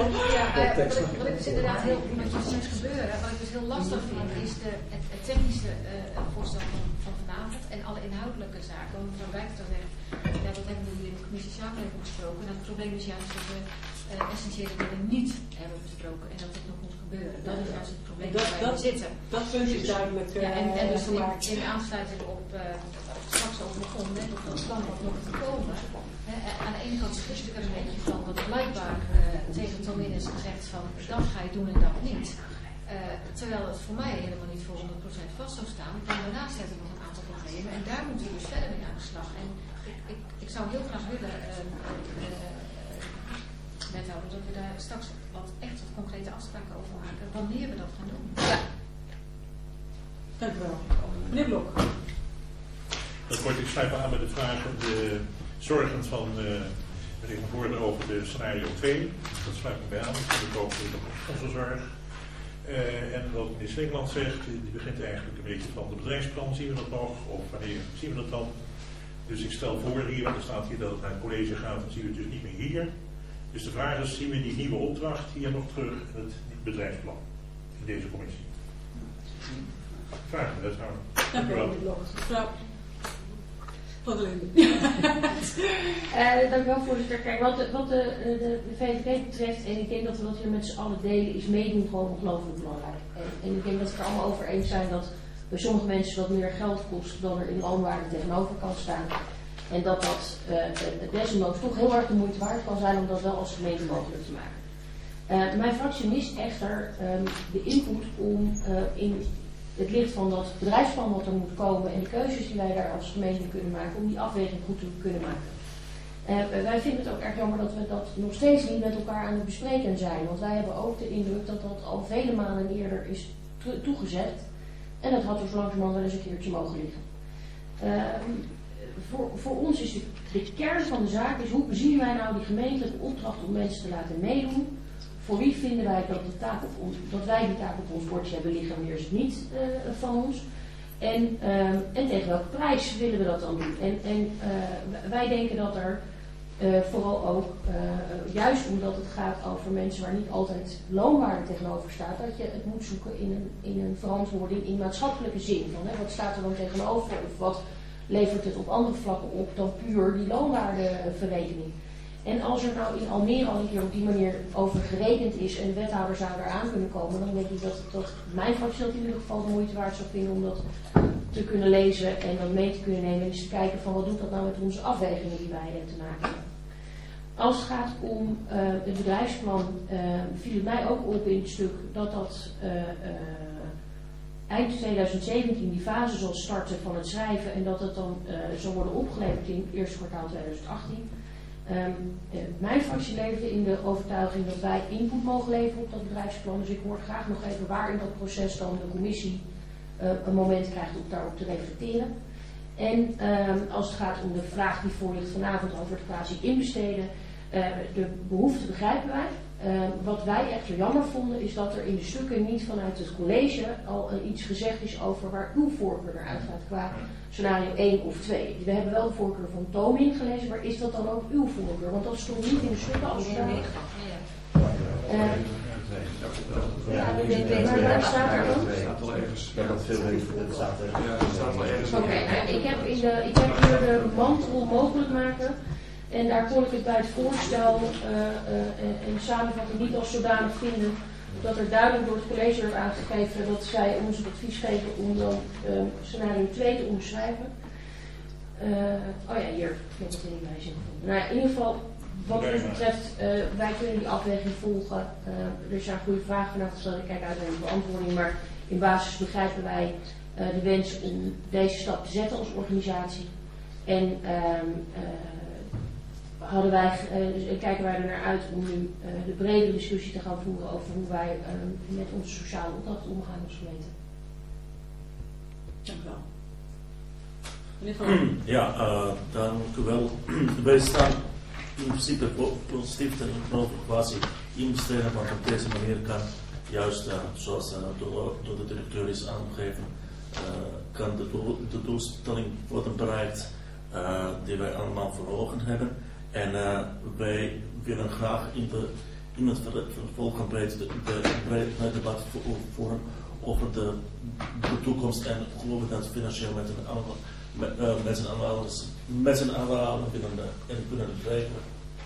wat ik dus inderdaad heel met je ziet gebeuren, wat ik dus heel lastig vind, is de, het, het technische uh, voorstel van, van vanavond en alle inhoudelijke zaken. Want mevrouw Wijkster zegt, ja, dat hebben we hier in de commissie samenleving besproken. En het probleem is juist dat we uh, essentiële dingen niet hebben besproken en dat dit nog moet gebeuren. Dat is juist het probleem dat, waar dat, we zitten. Dat punt is duidelijk uh, ja, en, en dus in, gemaakt. in aansluiting op uh, straks over begonnen, of dat plan wat nog te komen. He, aan de ene kant schrik ik er een beetje van dat blijkbaar uh, tegen Tomin is gezegd van dat ga je doen en dat niet. Uh, terwijl het voor mij helemaal niet voor honderd procent vast zou staan. Maar daarnaast heb ik nog een aantal problemen en daar moeten we dus verder mee aan de slag. En ik, ik, ik zou heel graag willen, uh, uh, wethouder, dat we daar straks wat echt wat concrete afspraken over maken wanneer we dat gaan doen. Ja. Dank u wel. Meneer Blok. Dat wordt ik sluit me aan met de vraag om de zorgen van uh, meneer Van Voorde over de scenario twee. Dat sluit me bij aan. Dat ook onze zorg. Uh, en wat meneer Slingland zegt, die begint eigenlijk een beetje van de bedrijfsplan. Zien we dat nog? Of wanneer zien we dat dan? Dus ik stel voor hier, want er staat hier dat het naar het college gaat, dan zien we het dus niet meer hier. Dus de vraag is, zien we die nieuwe opdracht hier nog terug in het bedrijfsplan? In deze commissie. Vraag, dat zou. Dank u wel, meneer Blok. Mevrouw. Wat alleen. uh, dank u wel, voorzitter. Kijk, wat de, wat de, de, de V V D betreft, en ik denk dat we dat hier met z'n allen delen, is meedoen gewoon ongelooflijk belangrijk. En, en ik denk dat we het er allemaal over eens zijn dat bij sommige mensen wat meer geld kost dan er in loonwaarde tegenover kan staan. En dat dat uh, desondanks toch heel erg de moeite waard kan zijn om dat wel als gemeente mogelijk te maken. Uh, mijn fractie mist echter um, de input om uh, in het licht van dat bedrijfsplan wat er moet komen en de keuzes die wij daar als gemeente kunnen maken, om die afweging goed te kunnen maken. Uh, wij vinden het ook erg jammer dat we dat nog steeds niet met elkaar aan het bespreken zijn, want wij hebben ook de indruk dat dat al vele maanden eerder is toegezegd en dat had er zo langzamerhand wel eens een keertje mogen liggen. Uh, voor, voor ons is de, de kern van de zaak is hoe bezien wij nou die gemeentelijke opdracht om mensen te laten meedoen. Voor wie vinden wij dat, de taak op ons, dat wij die taak op ons bordje hebben liggen, wanneer is het niet uh, van ons? En, uh, en tegen welke prijs willen we dat dan doen? En, en uh, wij denken dat er Uh, vooral ook, uh, juist omdat het gaat over mensen waar niet altijd loonwaarde tegenover staat, dat je het moet zoeken in een, in een verantwoording in maatschappelijke zin. Van, hè, wat staat er dan tegenover of wat levert het op andere vlakken op dan puur die loonwaardeverrekening. En als er nou in Almere al een keer op die manier over gerekend is en de wethouder zou eraan kunnen komen, dan denk ik dat, dat mijn fractie dat in ieder geval de moeite waard zou vinden om dat te kunnen lezen en dan mee te kunnen nemen en eens te kijken van wat doet dat nou met onze afwegingen die wij te maken hebben. Als het gaat om uh, het bedrijfsplan, uh, viel het mij ook op in het stuk dat dat uh, uh, eind twintig zeventien die fase zal starten van het schrijven en dat het dan uh, zal worden opgeleverd in het eerste kwartaal twintig achttien. Um, uh, mijn fractie leefde in de overtuiging dat wij input mogen leveren op dat bedrijfsplan, dus ik hoor graag nog even waar in dat proces dan de commissie uh, een moment krijgt om daarop te reflecteren. En um, als het gaat om de vraag die voor ligt vanavond over het quasi inbesteden, uh, de behoefte begrijpen wij. Uh, wat wij echter jammer vonden is dat er in de stukken niet vanuit het college al uh, iets gezegd is over waar uw voorkeur naar uitgaat qua scenario één of twee. We hebben wel de voorkeur van Tomin gelezen, maar is dat dan ook uw voorkeur? Want dat stond niet in de stukken als staan. Ja, we weten maar waar staat er dan? staat wel ergens. Ja, dat veel weten. Dat staat er. Ja, dat staat wel ergens. Oké, okay, ik heb in de, ik heb hier de mantel mogelijk maken. En daar kon ik het bij het voorstel uh, uh, en de samenvatting niet als zodanig vinden dat er duidelijk door het college wordt aangegeven dat zij ons het advies geven om dan uh, scenario twee te omschrijven. Uh, oh ja, hier. Ik heb het in die wijzing gevonden. Nou ja, in ieder geval, wat ons betreft, uh, wij kunnen die afweging volgen. Uh, er zijn goede vragen vanaf gesteld. Ik kijk uit naar de beantwoording, maar in basis begrijpen wij uh, de wens om deze stap te zetten als organisatie. En uh, uh, hadden wij, uh, kijken wij er naar uit om nu uh, de bredere discussie te gaan voeren over hoe wij uh, met onze sociale opdracht omgaan als gemeente. Dank u wel. Meneer Van Ja, uh, dank u wel. Wij staan in principe positief tegenover quasi inbesteden, want op deze manier kan juist, uh, zoals uh, door, door de directeur is aangegeven, uh, kan de, doel, de doelstelling worden bereikt uh, die wij allemaal voor ogen hebben. En uh, wij willen graag in, de, in het vervolg een breed, de, de, breed debat voeren over de, de toekomst en geloven dat financieel met een aantal met, uh, met z'n allen met z'n allen kunnen en kunnen regelen.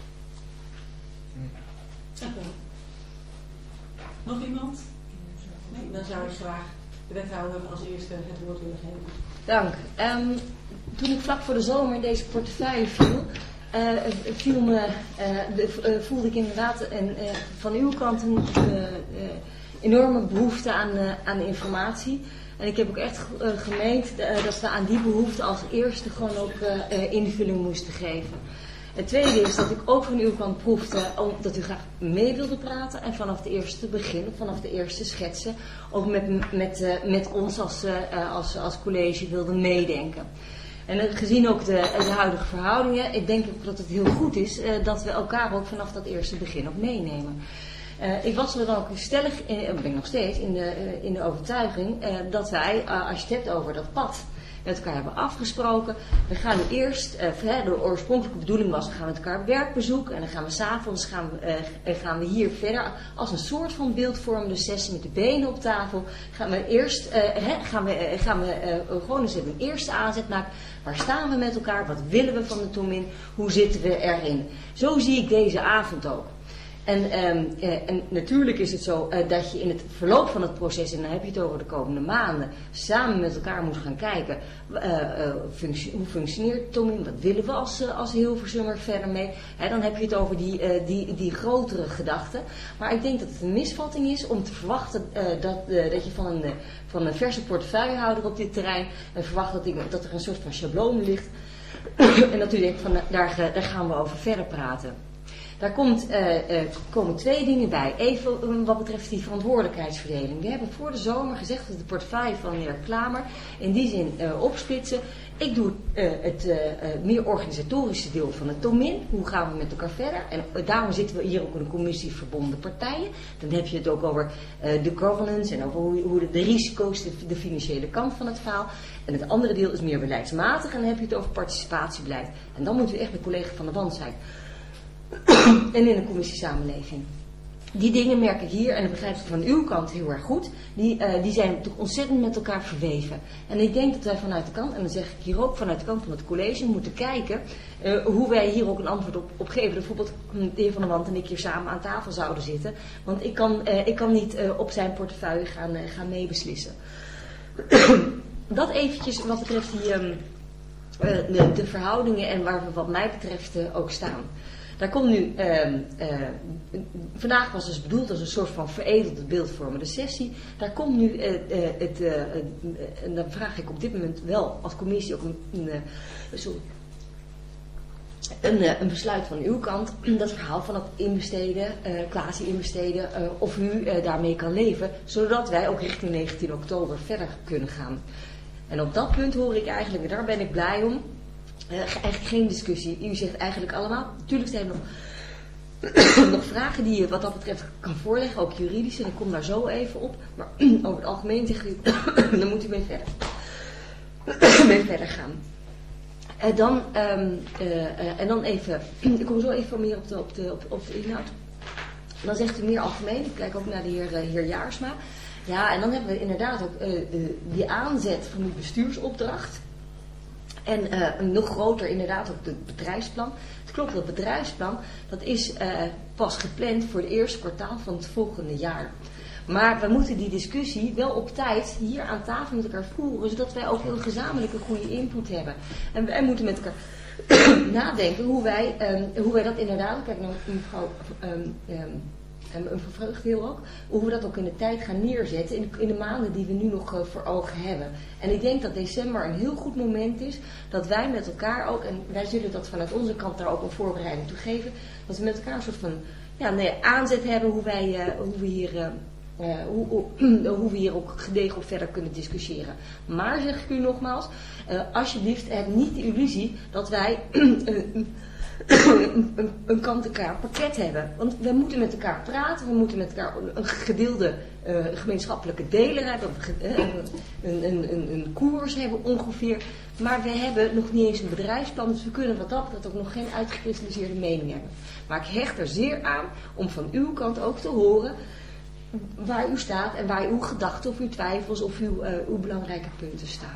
Dank u wel. Nog iemand? Nee, dan zou ik graag de wethouder als eerste het woord willen geven. Dank. Um, toen ik vlak voor de zomer in deze portefeuille viel, Uh, viel me, uh, de, uh, voelde ik inderdaad een, uh, van uw kant een uh, uh, enorme behoefte aan, uh, aan informatie. En ik heb ook echt uh, gemeend uh, dat we aan die behoefte als eerste gewoon ook uh, uh, invulling moesten geven. Het tweede is dat ik ook van uw kant proefde dat u graag mee wilde praten en vanaf de eerste begin, vanaf de eerste schetsen, ook met, met, uh, met ons als, uh, als, als college wilde meedenken. En gezien ook de, de huidige verhoudingen, ik denk ook dat het heel goed is uh, dat we elkaar ook vanaf dat eerste begin ook meenemen. Uh, ik was er dan ook stellig, in, uh, ben ik nog steeds, in de, uh, in de overtuiging uh, dat wij, uh, als je het hebt over dat pad, met elkaar hebben afgesproken. We gaan nu eerst, uh, de oorspronkelijke bedoeling was, we gaan met elkaar werkbezoek en dan gaan we s'avonds gaan we, uh, gaan we hier verder als een soort van beeldvormende sessie met de benen op tafel. Gaan we eerst, uh, he, gaan we, uh, gaan we uh, gewoon eens een eerste aanzet maken. Waar staan we met elkaar? Wat willen we van de Tomin? Hoe zitten we erin? Zo zie ik deze avond ook. En, um, uh, en natuurlijk is het zo uh, dat je in het verloop van het proces, en dan heb je het over de komende maanden, samen met elkaar moet gaan kijken uh, uh, functie, hoe functioneert Tomin, wat willen we als, uh, als Hilversummer verder mee. He, dan heb je het over die, uh, die, die grotere gedachten. Maar ik denk dat het een misvatting is om te verwachten uh, dat, uh, dat je van een, uh, van een verse portefeuillehouder op dit terrein uh, verwacht dat, ik, dat er een soort van schabloon ligt en dat u denkt van uh, daar, daar gaan we over verder praten. Daar komt, uh, uh, komen twee dingen bij. Even um, wat betreft die verantwoordelijkheidsverdeling. We hebben voor de zomer gezegd dat de portefeuille van de heer Klamer in die zin uh, opsplitsen. Ik doe uh, het uh, uh, meer organisatorische deel van het T O M I N. Hoe gaan we met elkaar verder? En uh, daarom zitten we hier ook in een commissie verbonden partijen. Dan heb je het ook over uh, de governance en over hoe, hoe de, de risico's, de, de financiële kant van het verhaal. En het andere deel is meer beleidsmatig en dan heb je het over participatiebeleid. En dan moet u echt de collega van de wand zijn. En in de commissie samenleving. Die dingen merk ik hier, en dat begrijp ik van uw kant heel erg goed, die, uh, die zijn toch ontzettend met elkaar verweven. En ik denk dat wij vanuit de kant, en dan zeg ik hier ook vanuit de kant van het college, moeten kijken uh, hoe wij hier ook een antwoord op, op geven. Bijvoorbeeld de heer Van der Wand en ik hier samen aan tafel zouden zitten. Want ik kan, uh, ik kan niet uh, op zijn portefeuille gaan, uh, gaan meebeslissen. Dat eventjes wat betreft die, um, uh, de, de verhoudingen en waar we wat mij betreft uh, ook staan. Daar komt nu, uh, uh, vandaag was dus bedoeld als een soort van veredelde beeldvormende sessie. Daar komt nu, uh, uh, het, uh, uh, en dan vraag ik op dit moment wel als commissie ook een, een, uh, sorry, een, uh, een besluit van uw kant. Dat verhaal van het investeren, uh, quasi-investeren, uh, of u uh, daarmee kan leven. Zodat wij ook richting negentien oktober verder kunnen gaan. En op dat punt hoor ik eigenlijk, daar ben ik blij om. Uh, eigenlijk geen discussie. U zegt eigenlijk allemaal, natuurlijk zijn er nog, nog vragen die je wat dat betreft kan voorleggen, ook juridisch, en ik kom daar zo even op. Maar over het algemeen zegt u, dan moet u mee verder, mee verder gaan. En dan, um, uh, uh, en dan even, ik kom zo even meer op de, op de, op, op de inhoud. Dan zegt u meer algemeen, ik kijk ook naar de heer, uh, heer Jaarsma. Ja, en dan hebben we inderdaad ook uh, de, die aanzet van die bestuursopdracht. En uh, nog groter inderdaad ook het bedrijfsplan. Het klopt, dat bedrijfsplan dat is uh, pas gepland voor het eerste kwartaal van het volgende jaar. Maar we moeten die discussie wel op tijd hier aan tafel met elkaar voeren, zodat wij ook een gezamenlijke goede input hebben. En wij moeten met elkaar nadenken hoe wij, um, hoe wij dat inderdaad, kijk nou mevrouw um, um, en mevrouw Vreugdeel ook, hoe we dat ook in de tijd gaan neerzetten in de, in de maanden die we nu nog uh, voor ogen hebben. En ik denk dat december een heel goed moment is dat wij met elkaar ook, en wij zullen dat vanuit onze kant daar ook een voorbereiding toe geven, dat we met elkaar een soort van ja, nee, aanzet hebben hoe, wij, uh, hoe, we hier, uh, uh, hoe, uh, hoe we hier ook gedegen op verder kunnen discussiëren. Maar zeg ik u nogmaals, uh, alsjeblieft heb niet de illusie dat wij een, een, een kant-en-klaar pakket hebben. Want we moeten met elkaar praten, we moeten met elkaar een gedeelde uh, gemeenschappelijke deler hebben, een, een, een, een koers hebben ongeveer. Maar we hebben nog niet eens een bedrijfsplan, dus we kunnen wat dat betreft ook nog geen uitgekristalliseerde mening hebben. Maar ik hecht er zeer aan om van uw kant ook te horen waar u staat en waar uw gedachten of uw twijfels of uw, uh, uw belangrijke punten staan.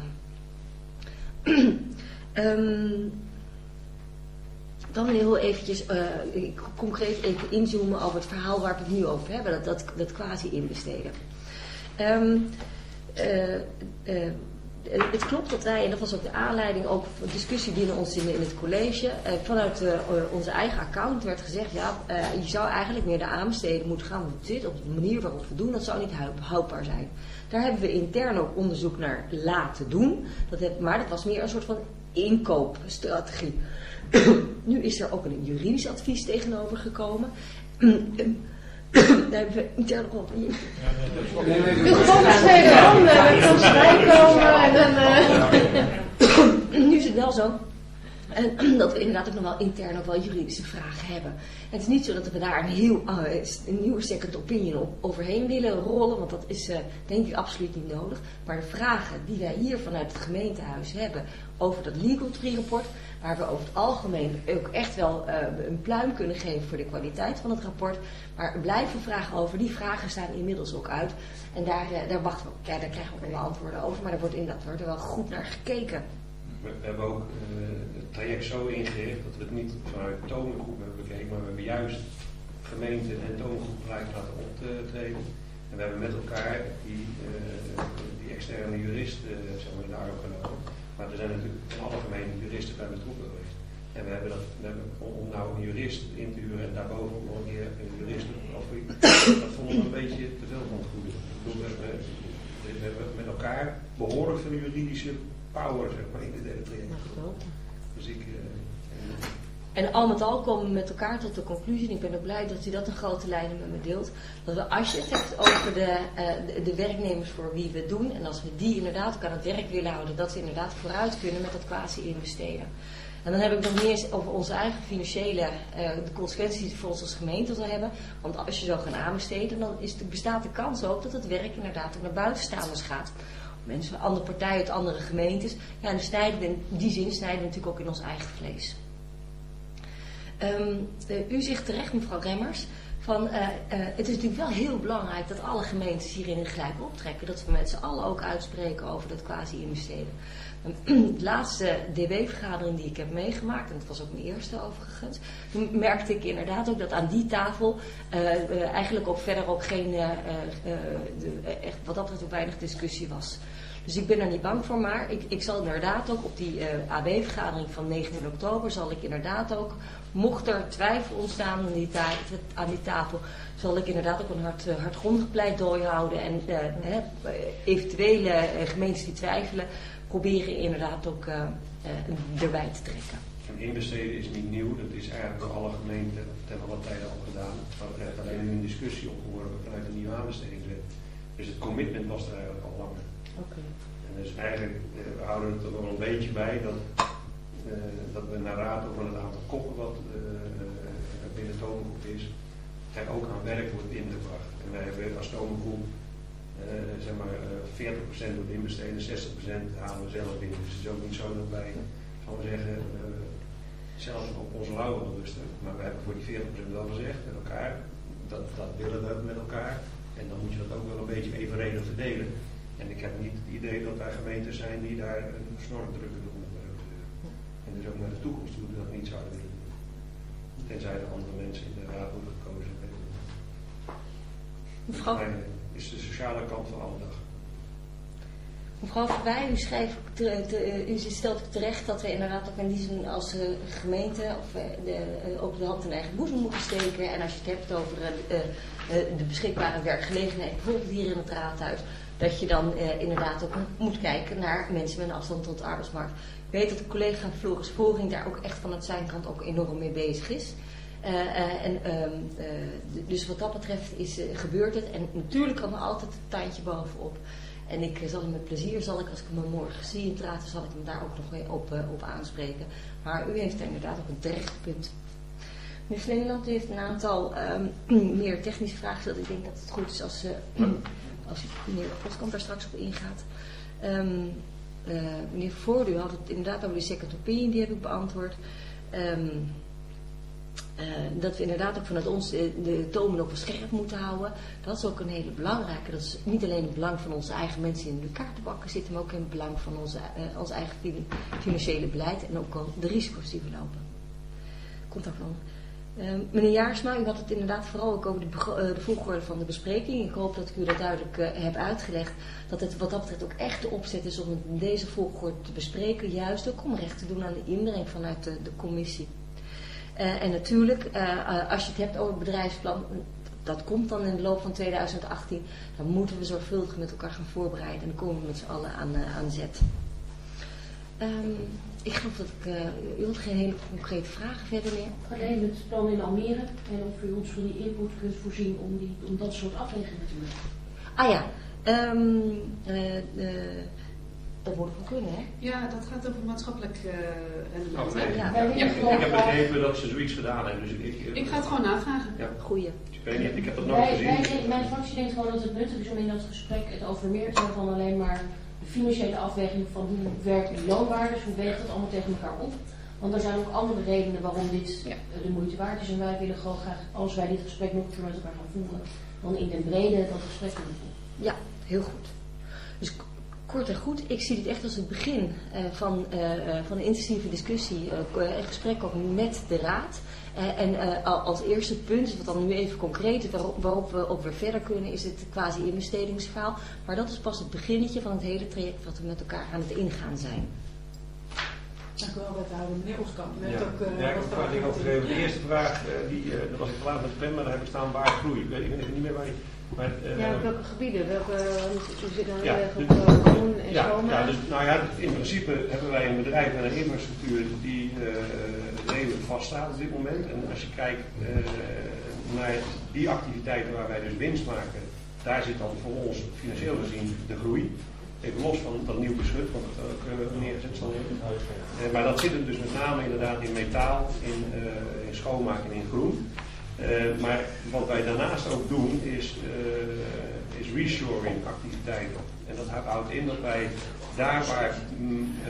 um, Dan heel eventjes uh, concreet even inzoomen over het verhaal waar we het nu over hebben, dat, dat, dat quasi-investeren. Um, uh, uh, het klopt dat wij, en dat was ook de aanleiding, ook voor discussie binnen ons in, in het college, uh, vanuit uh, onze eigen account werd gezegd, ja, uh, je zou eigenlijk meer de aanbesteden moeten gaan op dit, op de manier waarop we doen, dat zou niet houdbaar zijn. Daar hebben we intern ook onderzoek naar laten doen, dat heb, maar dat was meer een soort van inkoopstrategie. Nu is er ook een juridisch advies tegenover gekomen. Daar hebben we intern nog wel. U gewoon met twee handen, dan kan zij komen en dan. Nu is het wel zo. En dat we inderdaad ook nog wel intern ook wel juridische vragen hebben. En het is niet zo dat we daar een, heel, uh, een nieuwe second opinion op overheen willen rollen, want dat is uh, denk ik absoluut niet nodig. Maar de vragen die wij hier vanuit het gemeentehuis hebben over dat legal tree rapport, waar we over het algemeen ook echt wel uh, een pluim kunnen geven voor de kwaliteit van het rapport, maar er blijven vragen over. Die vragen staan inmiddels ook uit. En daar, uh, daar wachten we op. Ja, daar krijgen we ook wel antwoorden over, maar daar wordt inderdaad wordt er wel goed naar gekeken. We hebben ook uh, het traject zo ingericht dat we het niet vanuit tomengroep hebben bekeken, maar we hebben juist gemeente en tomengroep gelijk laten optreden. En we hebben met elkaar die, uh, die externe juristen uh, zeg maar, daarop genomen. Maar er zijn natuurlijk in alle gemeenten juristen bij betrokken geweest. En we hebben dat, we hebben, om nou een jurist in te huren en daarboven nog een keer een jurist, dat vonden we een beetje te veel van het goede. We hebben, we hebben met elkaar behoorlijk veel juridische power, zeg maar, in dit hele traject. Dus ik... Uh, En al met al komen we met elkaar tot de conclusie, en ik ben ook blij dat u dat in grote lijnen met me deelt, dat we, als je het hebt over de, uh, de, de werknemers voor wie we het doen, en als we die inderdaad ook aan het werk willen houden, dat we inderdaad vooruit kunnen met dat quasi-investeren. En dan heb ik nog niet eens over onze eigen financiële uh, de consequenties die het voor ons als gemeente zal hebben. Want als je zou gaan aanbesteden, dan is de, bestaat de kans ook dat het werk inderdaad ook naar buitenstaanders gaat. Mensen, andere partijen uit andere gemeentes. Ja, en dan snijden we in die zin snijden we natuurlijk ook in ons eigen vlees. Um, uh, u zegt terecht, mevrouw Remmers, van uh, uh, het is natuurlijk wel heel belangrijk dat alle gemeentes hierin gelijk optrekken. Dat we met z'n allen ook uitspreken over dat quasi-investeren. De laatste D B-vergadering die ik heb meegemaakt, en dat was ook mijn eerste overigens, toen merkte ik inderdaad ook dat aan die tafel uh, uh, eigenlijk ook verder ook geen, uh, uh, de, echt, wat dat betreft ook weinig discussie was. Dus ik ben er niet bang voor, maar ik, ik zal inderdaad ook op die uh, A B-vergadering van negentien oktober, zal ik inderdaad ook, mocht er twijfel ontstaan aan die, ta aan die tafel, zal ik inderdaad ook een hard, uh, hardgrondig pleidooi houden en uh, uh, eventuele uh, gemeentes die twijfelen, proberen inderdaad ook uh, uh, erbij te trekken. En inbesteden is niet nieuw, dat is eigenlijk door alle gemeenten ten alle tijden al gedaan. Maar er is alleen een discussie opgeworpen vanuit een nieuwe aanbestedingswet. Dus het commitment was er eigenlijk al langer. Okay. En dus eigenlijk uh, we houden het er wel een beetje bij dat, uh, dat we naar raad over het aantal koppen wat uh, uh, binnen Tomengroep is, er ook aan werk wordt ingebracht. En wij hebben als Tomengroep Uh, zeg maar uh, veertig procent wordt inbesteden, zestig procent halen we zelf binnen. Dus het is ook niet zo dat wij, zal we zeggen, uh, zelfs op onze lauwen rusten. Maar we hebben voor die veertig procent wel gezegd met elkaar, dat, dat willen we met elkaar. En dan moet je dat ook wel een beetje evenredig verdelen. En ik heb niet het idee dat er gemeenten zijn die daar een snorm drukken op moeten. En dus ook naar de toekomst toe dat niet zouden willen doen. Tenzij er andere mensen in de raad worden gekozen. Mevrouw? Is de sociale kant van alle dag. Mevrouw Verwij, u, schrijft, te, te, u stelt terecht dat we inderdaad ook in die zin als uh, gemeente of, uh, de, uh, ook de hand in eigen boezem moeten steken. En als je het hebt over uh, uh, de beschikbare werkgelegenheid, bijvoorbeeld hier in het raadhuis, dat je dan uh, inderdaad ook moet kijken naar mensen met een afstand tot de arbeidsmarkt. Ik weet dat de collega Floris Voring daar ook echt van zijn kant ook enorm mee bezig is. Uh, uh, en, uh, uh, dus wat dat betreft is, uh, gebeurt het. En natuurlijk kan er altijd een tandje bovenop. En ik uh, zal hem met plezier, zal ik, als ik hem morgen zie in het raad, zal ik hem daar ook nog weer op, uh, op aanspreken. Maar u heeft er inderdaad ook een terecht punt. Meneer Slingeland heeft een aantal um, meer technische vragen gesteld. Ik denk dat het goed is als, uh, als meneer Voskamp daar straks op ingaat. Um, uh, meneer Voorde, u had het inderdaad over de second opinion, die heb ik beantwoord. Um, Uh, dat we inderdaad ook vanuit ons de, de tomen op scherp moeten houden. Dat is ook een hele belangrijke. Dat is niet alleen het belang van onze eigen mensen die in de kaartenbakken zitten, maar ook in het belang van onze, uh, ons eigen financiële beleid en ook al de risico's die we lopen. Komt daarvan. Uh, meneer Jaarsma, u had het inderdaad vooral ook over de, uh, de volgorde van de bespreking. Ik hoop dat ik u dat duidelijk uh, heb uitgelegd. Dat het wat dat betreft ook echt de opzet is om in deze volgorde te bespreken. Juist ook om recht te doen aan de inbreng vanuit de, de commissie. Uh, en natuurlijk, uh, uh, als je het hebt over het bedrijfsplan, dat komt dan in de loop van tweeduizend achttien, dan moeten we zorgvuldig met elkaar gaan voorbereiden. En dan komen we met z'n allen aan, uh, aan zet. Um, ik geloof dat ik, uh, u had geen hele concrete vragen verder meer. Alleen het plan in Almere en of u ons voor die input kunt voorzien om, die, om dat soort afwegingen te maken. Ah ja, um, uh, uh, dat moet wel kunnen, hè? Ja, dat gaat over maatschappelijk uh, rendement. Oh, nee. Ja. Ja. Ik, heb, ik heb begrepen dat ze zoiets gedaan hebben. Dus ik, ik, ik ga het gewoon navragen. Ja. Goeie. Ik weet niet, ik heb dat nooit Wij, gezien. wij denken, mijn fractie denkt gewoon dat het nuttig is om in dat gesprek het over meer te hebben dan alleen maar de financiële afweging van hoe werkt die loonwaardes, hoe weegt dat allemaal tegen elkaar op. Want er zijn ook andere redenen waarom dit ja. de moeite waard is. En wij willen gewoon graag, als wij dit gesprek nog met elkaar gaan voeren, dan in den brede dat gesprek kunnen voeren. Ja, heel goed. Dus kort en goed, ik zie dit echt als het begin uh, van, uh, van een intensieve discussie, uh, een gesprek ook met de raad. Uh, en uh, als eerste punt, wat dan nu even concreet is, waarop, waarop we op weer verder kunnen, is het quasi-investeringsverhaal. Maar dat is pas het beginnetje van het hele traject wat we met elkaar aan het ingaan zijn. Dank u wel, wethouder. Meneer Oskamp. Ja, ook, uh, ja, ik heb een paar dingen over gegeven. De eerste vraag, uh, die, uh, dat was ik te laat met de pen, maar daar heb ik staan waar groei. Ik weet, ik weet niet meer waar die, Maar, uh, ja, welke gebieden? Welke, u zit dan ja, heel erg op uh, groen en ja, schoonmaak? Ja, dus, nou ja, in principe hebben wij een bedrijf met een infrastructuur die uh, redelijk vaststaat op dit moment. En als je kijkt uh, naar die activiteiten waar wij dus winst maken, daar zit dan voor ons financieel gezien de groei. Even los van dat nieuw beschut, wat het ook uh, neergezet zal worden. Uh, maar dat zit er dus met name inderdaad in metaal, in, uh, in schoonmaak en in groen. Uh, maar wat wij daarnaast ook doen is, uh, is reshoring activiteiten. En dat houdt in dat wij daar waar mm, uh,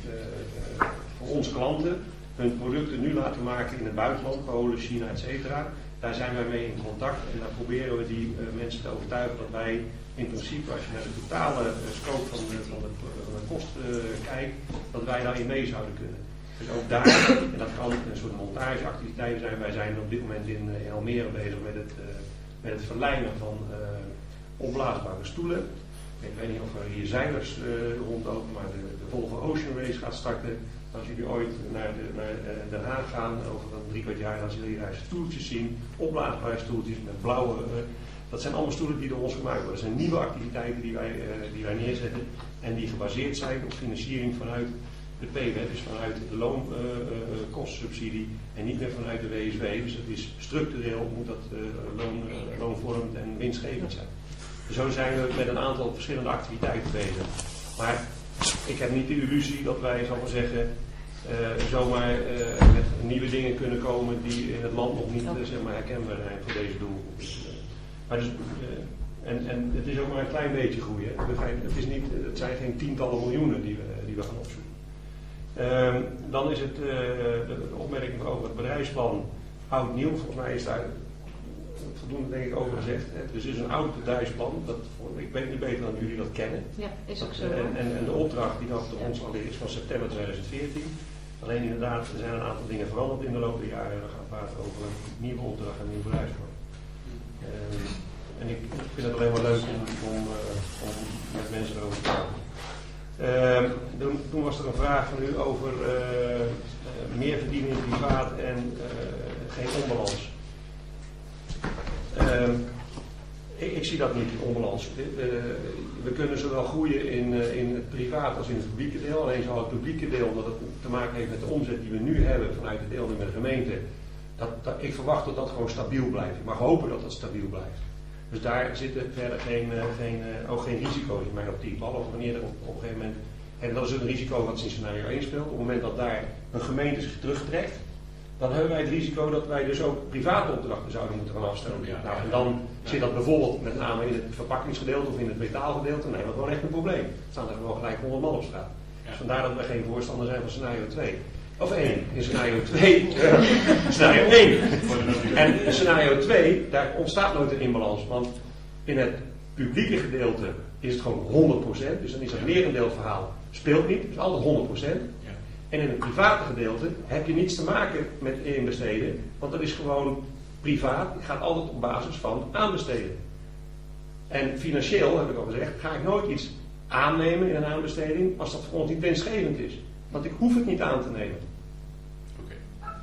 uh, voor onze klanten hun producten nu laten maken in het buitenland, Polen, China, et cetera. Daar zijn wij mee in contact en daar proberen we die uh, mensen te overtuigen dat wij in principe, als je naar de totale uh, scope van de, van de, van de kosten uh, kijkt, dat wij daarin mee zouden kunnen. Dus ook daar, en dat kan een soort montageactiviteit zijn. Wij zijn op dit moment in, in Almere bezig met het, uh, met het verlijmen van uh, opblaasbare stoelen. Ik weet niet of er hier zeilers uh, rondlopen, maar de, de Volvo Ocean Race gaat starten. Als jullie ooit naar, de, naar uh, Den Haag gaan, over een drie kwart jaar, dan zullen jullie daar stoeltjes zien. Opblaasbare stoeltjes met blauwe... Uh, dat zijn allemaal stoelen die door ons gemaakt worden. Dat zijn nieuwe activiteiten die wij, uh, die wij neerzetten en die gebaseerd zijn op financiering vanuit de P W, dus vanuit de loonkostsubsidie uh, uh, en niet meer vanuit de W S W. Dus het is structureel, moet dat uh, loon, uh, loonvormend en winstgevend zijn. Zo zijn we met een aantal verschillende activiteiten bezig. Maar ik heb niet de illusie dat wij, zal ik maar zeggen, uh, zomaar uh, met nieuwe dingen kunnen komen die in het land nog niet uh, zeg maar, herkenbaar zijn voor deze doelgroep. Dus, uh, maar dus, uh, en, en het is ook maar een klein beetje groeien. Het, is niet, het zijn geen tientallen miljoenen die we, die we gaan opzoeken. Uh, dan is het uh, de opmerking over het bedrijfsplan oud-nieuw. Volgens mij is daar voldoende denk ik over gezegd. Dus het is een oud bedrijfsplan. Dat, ik weet niet beter dan jullie dat kennen. Ja, is ook zo. Dat, en, en, en de opdracht die nog door ons al is van september tweeduizend veertien. Alleen inderdaad, er zijn een aantal dingen veranderd in de loop der jaren. Dan gaat het praten over een nieuwe opdracht en een nieuw bedrijfsplan. Uh, en ik, ik vind het alleen maar leuk om, om, uh, om met mensen erover te praten. Uh, toen, toen was er een vraag van u over uh, uh, meer verdienen in privaat en uh, geen onbalans. Uh, ik, ik zie dat niet, onbalans. Uh, we kunnen zowel groeien in, uh, in het privaat als in het publieke deel. Alleen zal het publieke deel, omdat het te maken heeft met de omzet die we nu hebben vanuit de deelnemende met de gemeente. Dat, dat, ik verwacht dat dat gewoon stabiel blijft. Ik mag hopen dat dat stabiel blijft. Dus daar zitten verder geen, uh, geen, uh, ook geen risico's in mijn optiek. Behalve wanneer er op, op een gegeven moment, en dat is een risico wat in scenario één speelt, op het moment dat daar een gemeente zich terugtrekt, dan hebben wij het risico dat wij dus ook private opdrachten zouden moeten gaan afstellen. Ja, nou, en dan ja. zit dat bijvoorbeeld met name in het verpakkingsgedeelte of in het metaalgedeelte, dan hebben we gewoon echt een probleem. Er staan er gewoon gelijk honderd man op straat. Ja. Dus vandaar dat wij geen voorstander zijn van scenario twee. Of één. In scenario twee. Uh, scenario één. En in scenario twee, daar ontstaat nooit een inbalans. Want in het publieke gedeelte is het gewoon honderd procent. Dus dan is het merendeel verhaal speelt niet. Het is altijd honderd procent. Ja. En in het private gedeelte heb je niets te maken met inbesteden. Want dat is gewoon privaat. Het gaat altijd op basis van aanbesteden. En financieel, heb ik al gezegd, ga ik nooit iets aannemen in een aanbesteding als dat voor ons niet winstgevend is. Want ik hoef het niet aan te nemen. Oké.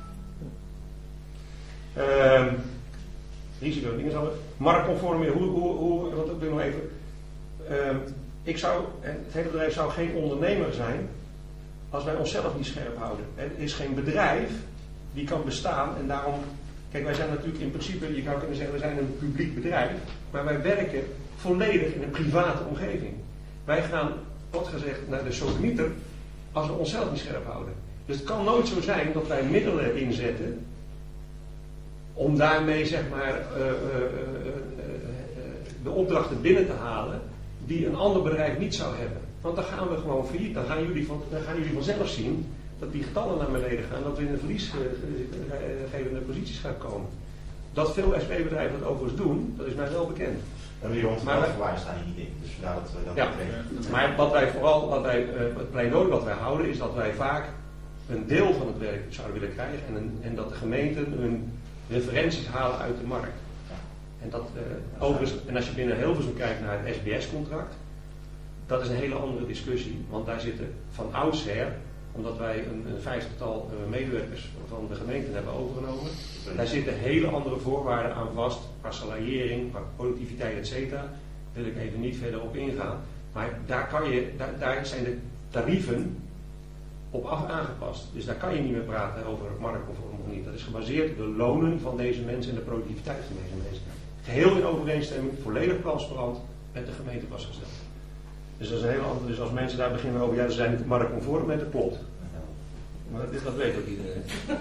Okay. Um, risico, dingen zal marktconforme, hoe, hoe, hoe, wat ik wil nog even. Um, ik zou, het hele bedrijf zou geen ondernemer zijn als wij onszelf niet scherp houden. Er is geen bedrijf die kan bestaan en daarom, kijk, wij zijn natuurlijk in principe, je zou kunnen zeggen, we zijn een publiek bedrijf, maar wij werken volledig in een private omgeving. Wij gaan, wat gezegd, naar de sodomieter als we onszelf niet scherp houden. Dus het kan nooit zo zijn dat wij middelen inzetten om daarmee, zeg maar, uh, uh, uh, uh, uh, de opdrachten binnen te halen die een ander bedrijf niet zou hebben. Want dan gaan we gewoon failliet. Dan gaan jullie, van, dan gaan jullie vanzelf zien dat die getallen naar beneden gaan, dat we in de verliesgevende posities gaan komen. Dat veel S P-bedrijven dat overigens doen, dat is mij wel bekend. En die rondverwaarden staan hier niet in. Dus vandaar dat we dat ja, maar wat wij vooral, wat wij, uh, het pleidooi wat wij houden, is dat wij vaak een deel van het werk zouden willen krijgen en, een, en dat de gemeenten hun referenties halen uit de markt. En, dat, uh, overigens, en als je binnen Hilversum kijkt naar het S B S-contract, dat is een hele andere discussie, want daar zitten van oudsher omdat wij een, een vijftigtal uh, medewerkers van de gemeente hebben overgenomen. Daar zitten hele andere voorwaarden aan vast, qua salariering, qua productiviteit, et cetera. Daar wil ik even niet verder op ingaan. Maar daar, kan je, daar, daar zijn de tarieven op af aangepast. Dus daar kan je niet meer praten over marktconform of niet. Dat is gebaseerd op de lonen van deze mensen en de productiviteit van deze mensen. Geheel in overeenstemming, volledig transparant met de gemeente vastgesteld. Dus dat is een hele andere. Dus als mensen daar beginnen over, ja, ze zijn niet marktconform, met dat klopt. Maar dat, dat weet ook iedereen.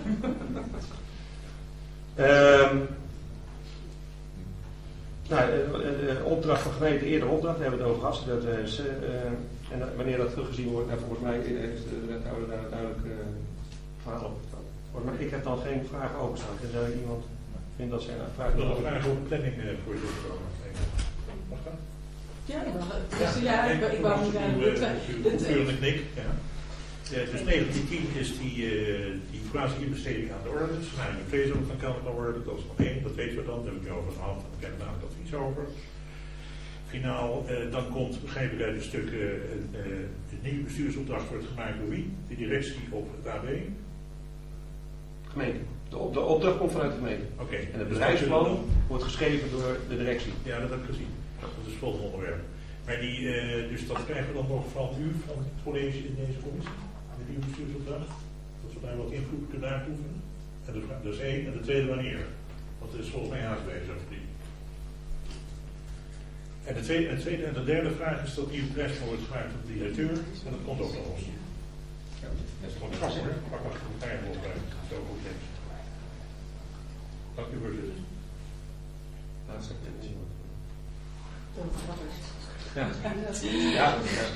um, nou, de opdracht van gemeente, eerder opdracht, daar hebben we het over gehad. Dat, uh, uh, en wanneer dat teruggezien wordt, nou, volgens mij heeft de wethouder daar duidelijk uh, verhaal op verteld. Volgens mij, ik heb dan geen vragen overstaan. Is er iemand vindt dat zijn vragen? Nog een vraag over de planning uh, voor je programma. Mag dat? Ja, dus, ja, ik, ik wou niet aan de keurende knik. Ja. Ja, dus negentien tien is die, uh, die inflatie-inbesteding aan de orde. Scenario twee is ook van kant kan worden. Dat is nog één, dat weten we dan. Daar heb ik nu over gehad. Daar heb ik namelijk advies over. Finaal, uh, dan komt, begrijp ik uit het stuk, uh, uh, de nieuwe bestuursopdracht wordt gemaakt door wie? De directie op het A B? Gemeente. De, op, de opdracht komt vanuit de gemeente. Oké. Okay. En het bedrijfsplan wordt geschreven door de directie. Ja, dat heb ik gezien. Dat is het volgende onderwerp. Maar die, uh, dus dat krijgen we dan nog van u, van het college in deze commissie? De nieuwe bestuursopdracht? Dat we daar wat invloed kunnen uitoefenen? En de, dat is één. En de tweede wanneer? Want dat is volgens mij aangewezen over die. En de tweede, en de tweede en de derde vraag is dat die bedrijfsplan wordt gemaakt door de directeur. En dat komt ook nog eens. Ja, dat is gewoon een gast hoor. Pak maar een paar woorden bij. Zo goed denk ik. Dank u voorzitter. Laatste kennis. Ja. Ja.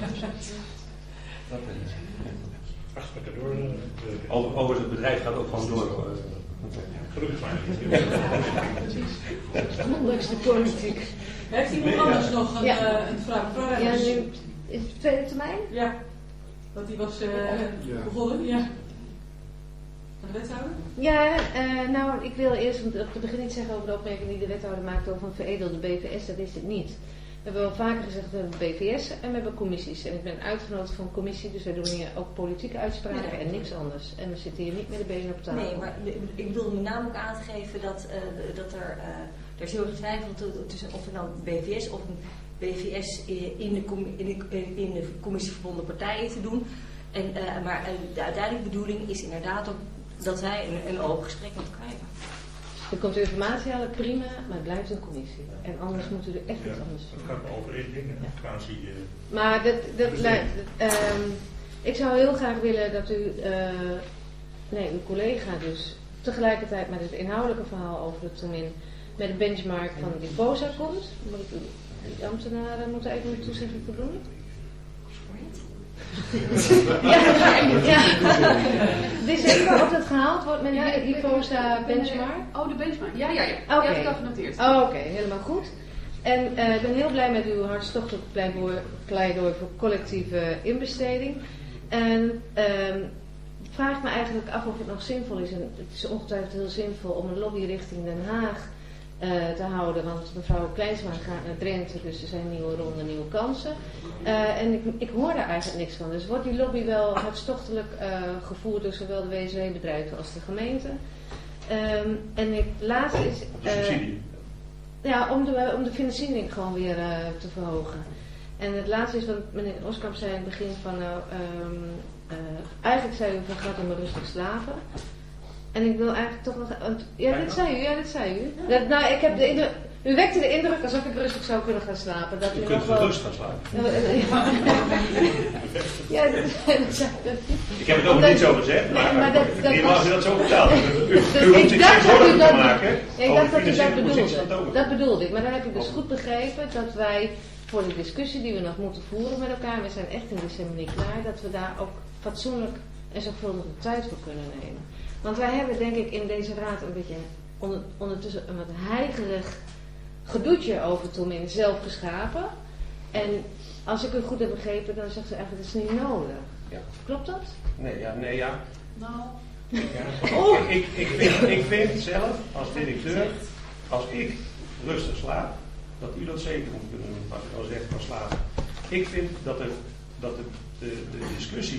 Dat is. Ach, we gaan door. Over, over het bedrijf gaat ook gewoon door. Gelukkig maar. Ondanks de politiek. Heeft iemand anders nog een, ja. uh, een vraag? vraag ja, nu, is het tweede termijn? Ja. Dat die was uh, ja. begonnen, ja. De wethouder? Ja, uh, nou, ik wil eerst op het begin iets zeggen over de opmerking die de wethouder maakte over een veredelde B V S. Dat is het niet. We hebben wel vaker gezegd, we hebben B V S en we hebben commissies. En ik ben uitgenodigd van een commissie, dus wij doen hier ook politieke uitspraken nee. en niks anders. En we zitten hier niet met de benen op tafel. Nee, maar ik bedoel met name ook aan te geven dat, uh, dat er, uh, er is heel erg getwijfeld tussen of er nou B V S of een B V S in de, com- in de, in de commissie verbonden partijen te doen. En, uh, maar uh, de uiteindelijke bedoeling is inderdaad ook dat wij een, een open gesprek met elkaar hebben. Er komt informatie aan, prima, maar het blijft een commissie. En anders moet u er echt ja, iets anders doen. Het gaat maar over één ding, hè? Ja. Quasi, uh, maar dat, dat, dat, um, ik zou heel graag willen dat u, uh, nee, uw collega dus, tegelijkertijd met het inhoudelijke verhaal over de toemin, met de benchmark van die B O S A komt. Moet ik, die ambtenaren moeten even een toezegging voor doen. ja, ja. December of dat gehaald wordt met ja, die B O S A benchmark? Oh, de benchmark. Ja, ja, ja. Okay. Die heb ik al genoteerd. Oh, Oké, okay. Helemaal goed. En uh, ik ben heel blij met uw hartstochtelijk pleidooi voor collectieve inbesteding. En um, vraag me eigenlijk af of het nog zinvol is. En het is ongetwijfeld heel zinvol om een lobby richting Den Haag uh, te houden. Want mevrouw Kleinsma gaat naar Drenthe, dus er zijn nieuwe ronden, nieuwe kansen. Uh, en ik, ik hoor daar eigenlijk niks van. Dus wordt die lobby wel hartstochtelijk uh, gevoerd door zowel de W S W-bedrijven als de gemeente. Um, en het laatste is... Uh, ja, om de, om de financiering gewoon weer uh, te verhogen. En het laatste is wat meneer Oskamp zei in het begin van... Nou, um, uh, eigenlijk zei u van gaat om rustig slapen. En ik wil eigenlijk toch nog... Want, ja, dit zei u, ja, dit zei u. Dat, nou, ik heb de indruk... U wekte de indruk alsof ik rustig zou kunnen gaan slapen. Dat u, u kunt nog wel... rustig gaan slapen. ja, dat, dat, dat, ik heb het ook niet zo gezegd, maar, nee, maar dat, dat niemand had dat zo verteld. U, dus u hoeft zich geen zorgen te maken. Ja, ik dacht dat u dat bedoelde. Dat bedoelde ik. Maar dan heb ik dus goed begrepen dat wij voor de discussie die we nog moeten voeren met elkaar, we zijn echt in december niet klaar, dat we daar ook fatsoenlijk en zorgvuldig de tijd voor kunnen nemen. Want wij hebben denk ik in deze raad een beetje onder, ondertussen een wat heigerig gedoetje over Tomin zelf geschapen. En als ik het goed heb begrepen, dan zegt ze eigenlijk dat is niet nodig. Ja. Klopt dat? Nee, ja, nee, ja. Nou. Ja. Oh. Ik, ik, vind, ik vind zelf, als directeur, als ik rustig slaap, dat u dat zeker moet kunnen doen, als ik al zeg van slapen. Ik vind dat, er, dat de, de, de discussies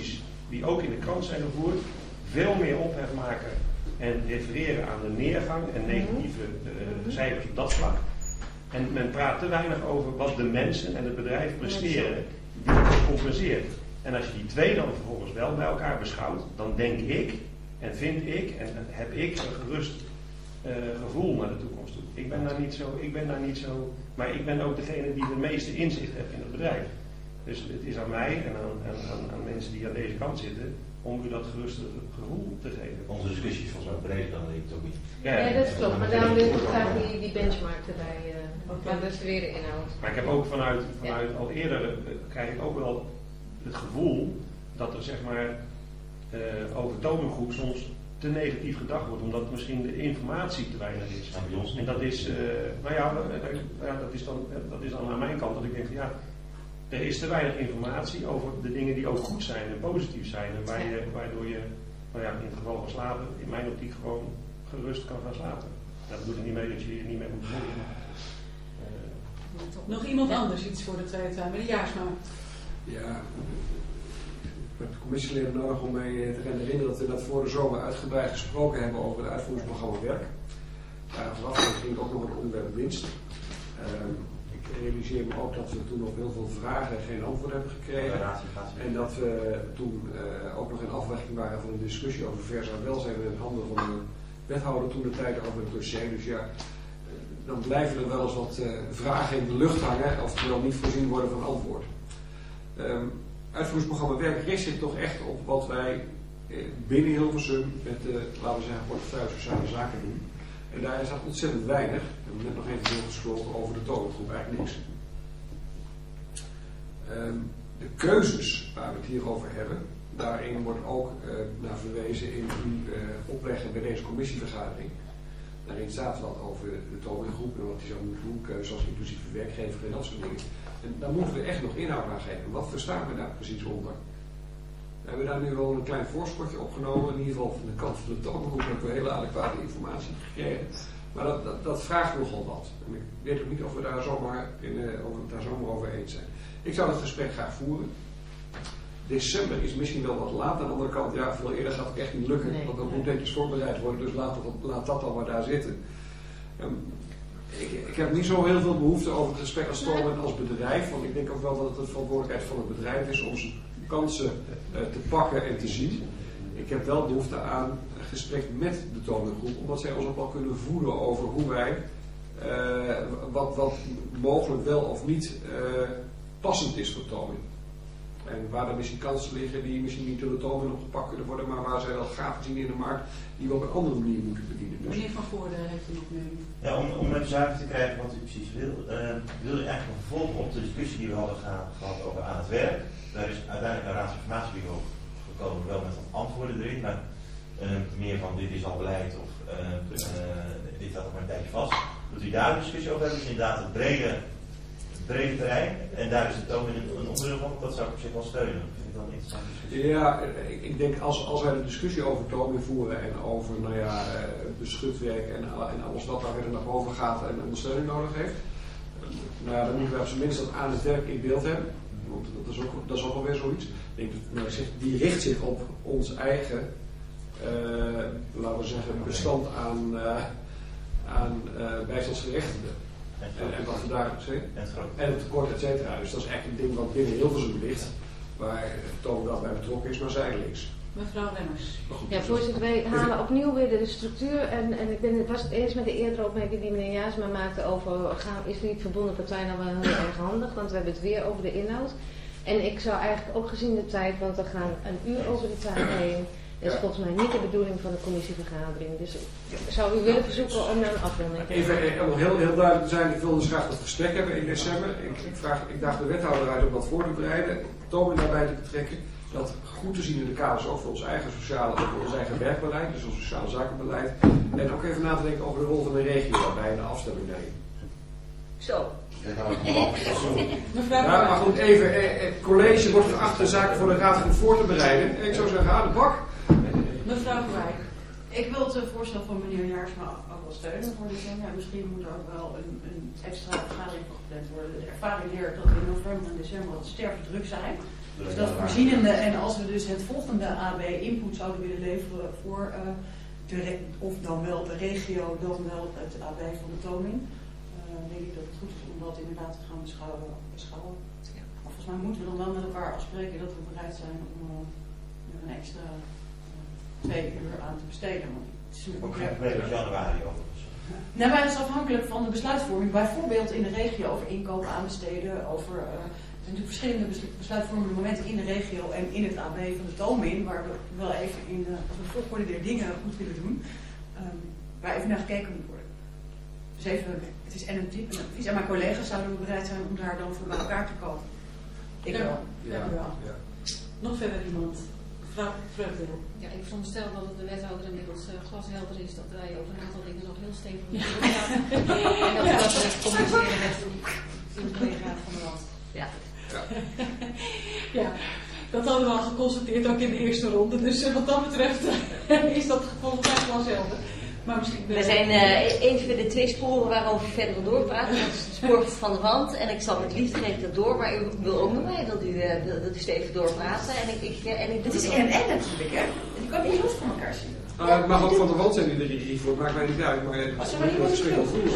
die ook in de krant zijn gevoerd, veel meer ophef maken en refereren aan de neergang en negatieve uh, cijfers op dat vlak. En men praat te weinig over wat de mensen en het bedrijf presteren die dat compenseert. En als je die twee dan vervolgens wel bij elkaar beschouwt, dan denk ik en vind ik en heb ik een gerust uh, gevoel naar de toekomst toe. Ik ben daar niet zo, ik ben daar niet zo, maar ik ben ook degene die de meeste inzicht heeft in het bedrijf. Dus het is aan mij en aan, aan, aan, aan mensen die aan deze kant zitten om u dat geruste gevoel te geven. Onze discussie is volgens mij breder dan ik ook niet. Ja, ja, dat klopt. Maar daarom wil ik graag die, die benchmark erbij. Uh, okay. Maar dat is weer de inhoud. Maar ik heb ook vanuit, vanuit ja. al eerder, uh, krijg ik ook wel het gevoel dat er zeg maar uh, over Tomengroep soms te negatief gedacht wordt, omdat misschien de informatie te weinig is. Ja, en dat is, uh, nou ja, uh, ja dat, is dan, dat is dan aan mijn kant dat ik denk van ja, er is te weinig informatie over de dingen die ook goed zijn en positief zijn. En waar je, waardoor je, nou ja, in het geval van slapen, in mijn optiek gewoon gerust kan gaan slapen. Dat bedoelt er niet mee dat je hier niet mee moet bemoeien. Uh, Nog iemand ja. anders iets voor de Tweede Kamer? Meneer Jaarsma. Ja, ik heb de commissieleden nodig om mij te herinneren dat we dat voor de zomer uitgebreid gesproken hebben over het uitvoeringsprogramma werk. Daar vooraf ging ook nog het onderwerp winst. Uh, Ik realiseer me ook dat we toen op heel veel vragen geen antwoord hebben gekregen. En dat we toen uh, ook nog in afwachting waren van een discussie over verzaam welzijn in het handen van de wethouder toen de tijd over het dossier. Dus ja, dan blijven er wel eens wat uh, vragen in de lucht hangen, oftewel niet voorzien worden van antwoord. Um, uitvoeringsprogramma werk richt zich toch echt op wat wij binnen Hilversum met de, laten we zeggen, portefeuille sociale zaken doen. En daar is dat ontzettend weinig. We hebben net nog even doorgesproken over de Tomengroep, eigenlijk niks. Um, de keuzes waar we het hier over hebben, daarin wordt ook uh, naar verwezen in uw uh, opleggen bij deze commissievergadering. Daarin staat wat over de Tomengroep en wat die zou moeten doen, keuzes als inclusieve werkgever en dat soort dingen. En daar moeten we echt nog inhoud aan geven. Wat verstaan we daar precies onder? We hebben daar nu wel een klein voorschotje opgenomen. In ieder geval van de kant van de Tomengroep hebben we hele adequate informatie gekregen. Maar dat, dat, dat vraagt nogal wat. En ik weet ook niet of we daar zomaar, in, uh, of we het daar zomaar over eens zijn. Ik zou dat gesprek graag voeren. December is misschien wel wat laat. Aan de andere kant, ja, veel eerder gaat het echt niet lukken. Nee, want dat nee. moet netjes voorbereid worden. Dus laat dat, laat dat dan maar daar zitten. Um, ik, ik heb niet zo heel veel behoefte over het gesprek als Tomen als bedrijf. Want ik denk ook wel dat het de verantwoordelijkheid van het bedrijf is om zijn kansen uh, te pakken en te zien. Ik heb wel behoefte aan een gesprek met de Tomengroep, omdat zij ons ook wel kunnen voeden over hoe wij uh, wat, wat mogelijk wel of niet uh, passend is voor Tomen. En waar er misschien kansen liggen die misschien niet door de Tomen opgepakt kunnen worden, maar waar zij wel gaten zien in de markt die we op een andere manier moeten bedienen. Dus. Meneer Van Voorde heeft er nog mee. Ja, om, om even zuiver te krijgen wat u precies wil, uh, wil je eigenlijk een vervolg op de discussie die we hadden gehad over aan het werk. Daar is uiteindelijk een raadsinformatiebureau gekomen, wel met wat antwoorden erin, maar uh, meer van dit is al beleid of uh, uh, dit had nog maar een tijdje vast. Dat u daar een discussie over hebben, is inderdaad het brede, het brede terrein en daar is het toon een, een onderdeel van, dat zou ik op zich wel steunen. Dat vind ik dan een interessante discussie. Ja, ik, ik denk als, als wij de discussie over tonen voeren en over nou ja, beschutwerk en, en alles wat daar weer naar boven gaat en ondersteuning nodig heeft, nou ja, dan moeten we op zijn minst dat aan het werk in beeld hebben. Want dat is ook, dat is ook alweer zoiets. Ik denk dat, nou, die richt zich op ons eigen, uh, laten we zeggen, bestand aan, uh, aan uh, bijstandsgerechtigden. En, en wat we daar zeggen. En het tekort, et cetera. Dus dat is echt een ding wat binnen Hilversum ligt, waar Tomen wel bij betrokken is, maar zijdelings. Mevrouw Remmers. Ja, voorzitter, wij halen opnieuw weer de structuur en, en ik ben het was het eens met de eerdere opmerking die meneer Jaarsma maakte over gaan, is niet verbonden partij nou wel heel erg handig, want we hebben het weer over de inhoud. En ik zou eigenlijk ook gezien de tijd, want we gaan een uur over de tijd heen, dat is volgens mij niet de bedoeling van de commissievergadering. Dus ik zou u willen verzoeken om naar een afronding te Even om heel, heel duidelijk te zijn, ik wil dus graag dat gesprek hebben in december. Ik, ik, vraag, ik daag de wethouder uit om dat voor te bereiden, Tomen daarbij te betrekken. Dat goed te zien in de kaders ook voor ons eigen sociale, ook voor ons eigen werkbeleid, dus ons sociale zakenbeleid. En ook even na te denken over de rol van de regio daarbij in de afstemming nemen. Zo. Ja, maar goed, even, eh, het college wordt geacht de zaken voor de raad goed voor te bereiden. En ik zou zeggen, aan de bak. Mevrouw Verwijk. Ik wil het voorstel van meneer Jaarsma ook wel steunen voor december. Ja, misschien moet er ook wel een, een extra vergadering voor gepland worden. De ervaring leert dat in november en december wat sterk druk zijn. Dus dat voorzienende, en als we dus het volgende A B input zouden willen leveren voor uh, de re- of dan wel de regio, dan wel het A B van de Tomin, uh, denk ik dat het goed is om dat inderdaad te gaan beschouwen. beschouwen. Ja. Maar volgens mij moeten we dan wel met elkaar afspreken dat we bereid zijn om uh, een extra uh, twee uur aan te besteden. Want het is ook geen probleem in januari over. Nou, maar dat is afhankelijk van de besluitvorming. Bijvoorbeeld in de regio over inkopen, aanbesteden, over... Uh, er zijn natuurlijk verschillende besluitvormende momenten in de regio en in het A B van de Tomin, waar we wel even in de, als we de volgorde der dingen goed willen doen, um, waar even naar gekeken moet worden. Dus even, het is en een tip en een advies. En mijn collega's zouden we bereid zijn om daar dan voor bij elkaar te komen. Ik ja. wel. Ja. Ja. Ja. Nog verder iemand? Mevrouw Vreugdeel. Ja, ik veronderstel dat het de wethouder inmiddels uh, glashelder is dat wij over een aantal dingen nog heel stevig moeten doorgaan. En dat we dat uh, communiceren met uw collega van de Rand. Ja. Ja. Ja, dat hadden we al geconstateerd ook in de eerste ronde. Dus uh, wat dat betreft uh, is dat volgens mij glashelder. Maar misschien we zijn uh, even de twee sporen waarover we verder wil doorpraten. Dat is het spoor van de Rand. En ik zal met liefde geven dat door. Maar u wil ook met mij dat u, uh, dat u steeds doorpraten. En ik, ik, en ik het is en en natuurlijk, hè. Je kan niet los van elkaar zien. Uh, het mag ook van de Rand zijn die de regie voor, maakt mij niet uit. Maar het is een verschil van vroeger.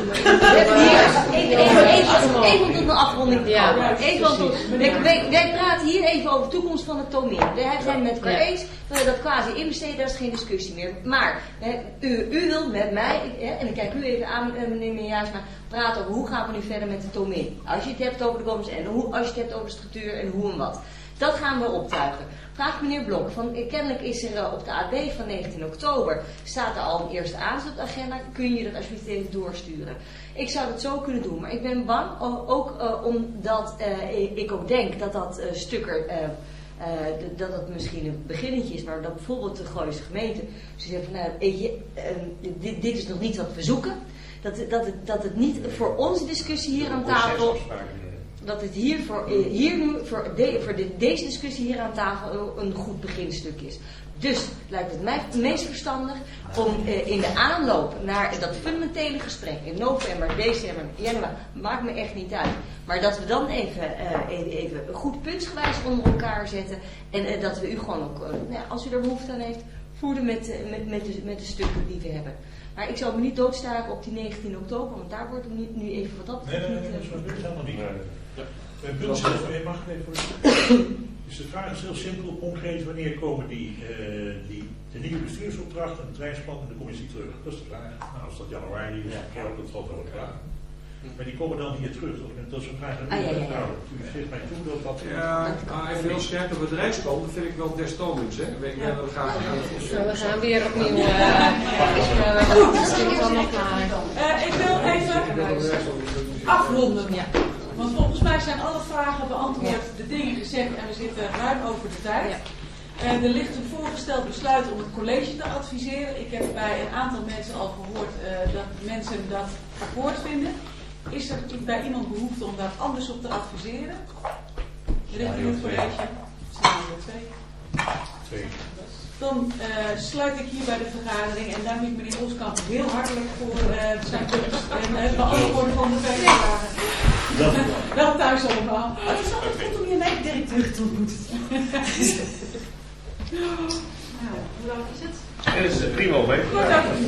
Even tot een afronding te komen. Even tot, wij, wij, wij praten hier even over de toekomst van het Tomin. We zijn met elkaar eens dat quasi inbesteden, daar is geen discussie meer. Maar u, u wilt met mij, en ik kijk u even aan, meneer Meerjaarsma, praten over hoe gaan we nu verder met de Tomin. Als je het hebt over de komst en hoe, als je het hebt over de structuur en hoe en wat. Dat gaan we optuigen. Vraagt meneer Blok, van, kennelijk is er uh, op de A B van negentien oktober, staat er al een eerste aanzet op de agenda, kun je dat alsjeblieft even doorsturen. Ik zou dat zo kunnen doen, maar ik ben bang, ook uh, omdat uh, ik ook denk dat dat uh, stukker, uh, uh, dat dat misschien een beginnetje is, maar dat bijvoorbeeld de Gooise gemeente, ze zeggen van nou, weet je, uh, dit, dit is nog niet wat we zoeken, dat, dat, het, dat het niet voor onze discussie hier aan tafel... dat het hier, voor, hier nu, voor, de, voor de, deze discussie hier aan tafel een goed beginstuk is. Dus lijkt het mij het meest verstandig om uh, in de aanloop naar dat fundamentele gesprek in november, december, januari, maakt me echt niet uit. Maar dat we dan even, uh, even, even goed puntsgewijs onder elkaar zetten en uh, dat we u gewoon ook, uh, nou, als u er behoefte aan heeft, voeden met, uh, met, met, de, met de stukken die we hebben. Maar ik zou me niet doodstaren op die negentien oktober, want daar wordt nu, nu even wat dat betreft nee, nee, nee, niet... dat is helemaal niet. Ja. Een punt zelf, mag ik even voor Dus de vraag is heel simpel, concreet, wanneer komen die, uh, die de nieuwe bestuursopdracht en het treinsplan en de commissie terug? Dat is de vraag. Nou, als dat januari is, ja, dat valt wel klaar. Maar die komen dan hier terug. Dat is een vraag aan u. Ah, ja, ja, ja. Nou, u geeft mij toe dat dat... Ja, maar even heel scherp, het bedrijfsplan, dat vind ik wel des Tomins, hè. Weet je, we gaan... We gaan weer opnieuw... Het is allemaal klaar. Ik wil even afronden. Ja. Want volgens mij zijn alle vragen beantwoord, ja. De dingen gezegd en we zitten ruim over de tijd. Ja. En er ligt een voorgesteld besluit om het college te adviseren. Ik heb bij een aantal mensen al gehoord uh, dat mensen dat akkoord vinden. Is er bij iemand behoefte om daar anders op te adviseren? Richting het college? Zijn er twee? Twee. Dan uh, sluit ik hier bij de vergadering en dank ik meneer Oskamp heel hartelijk voor uh, zijn komst en het beantwoorden van de vele vragen. Wel thuis allemaal. Oh, het is altijd goed om je wijkdirecteur te ontmoeten. Nou, hoe lang is het? Het is prima mee. Goed, dank u.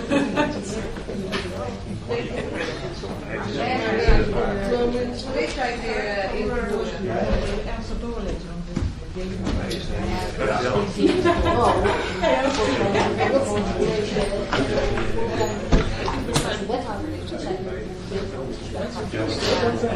Deze tijd weer invoeren. Ernstig doorlezen. Ja,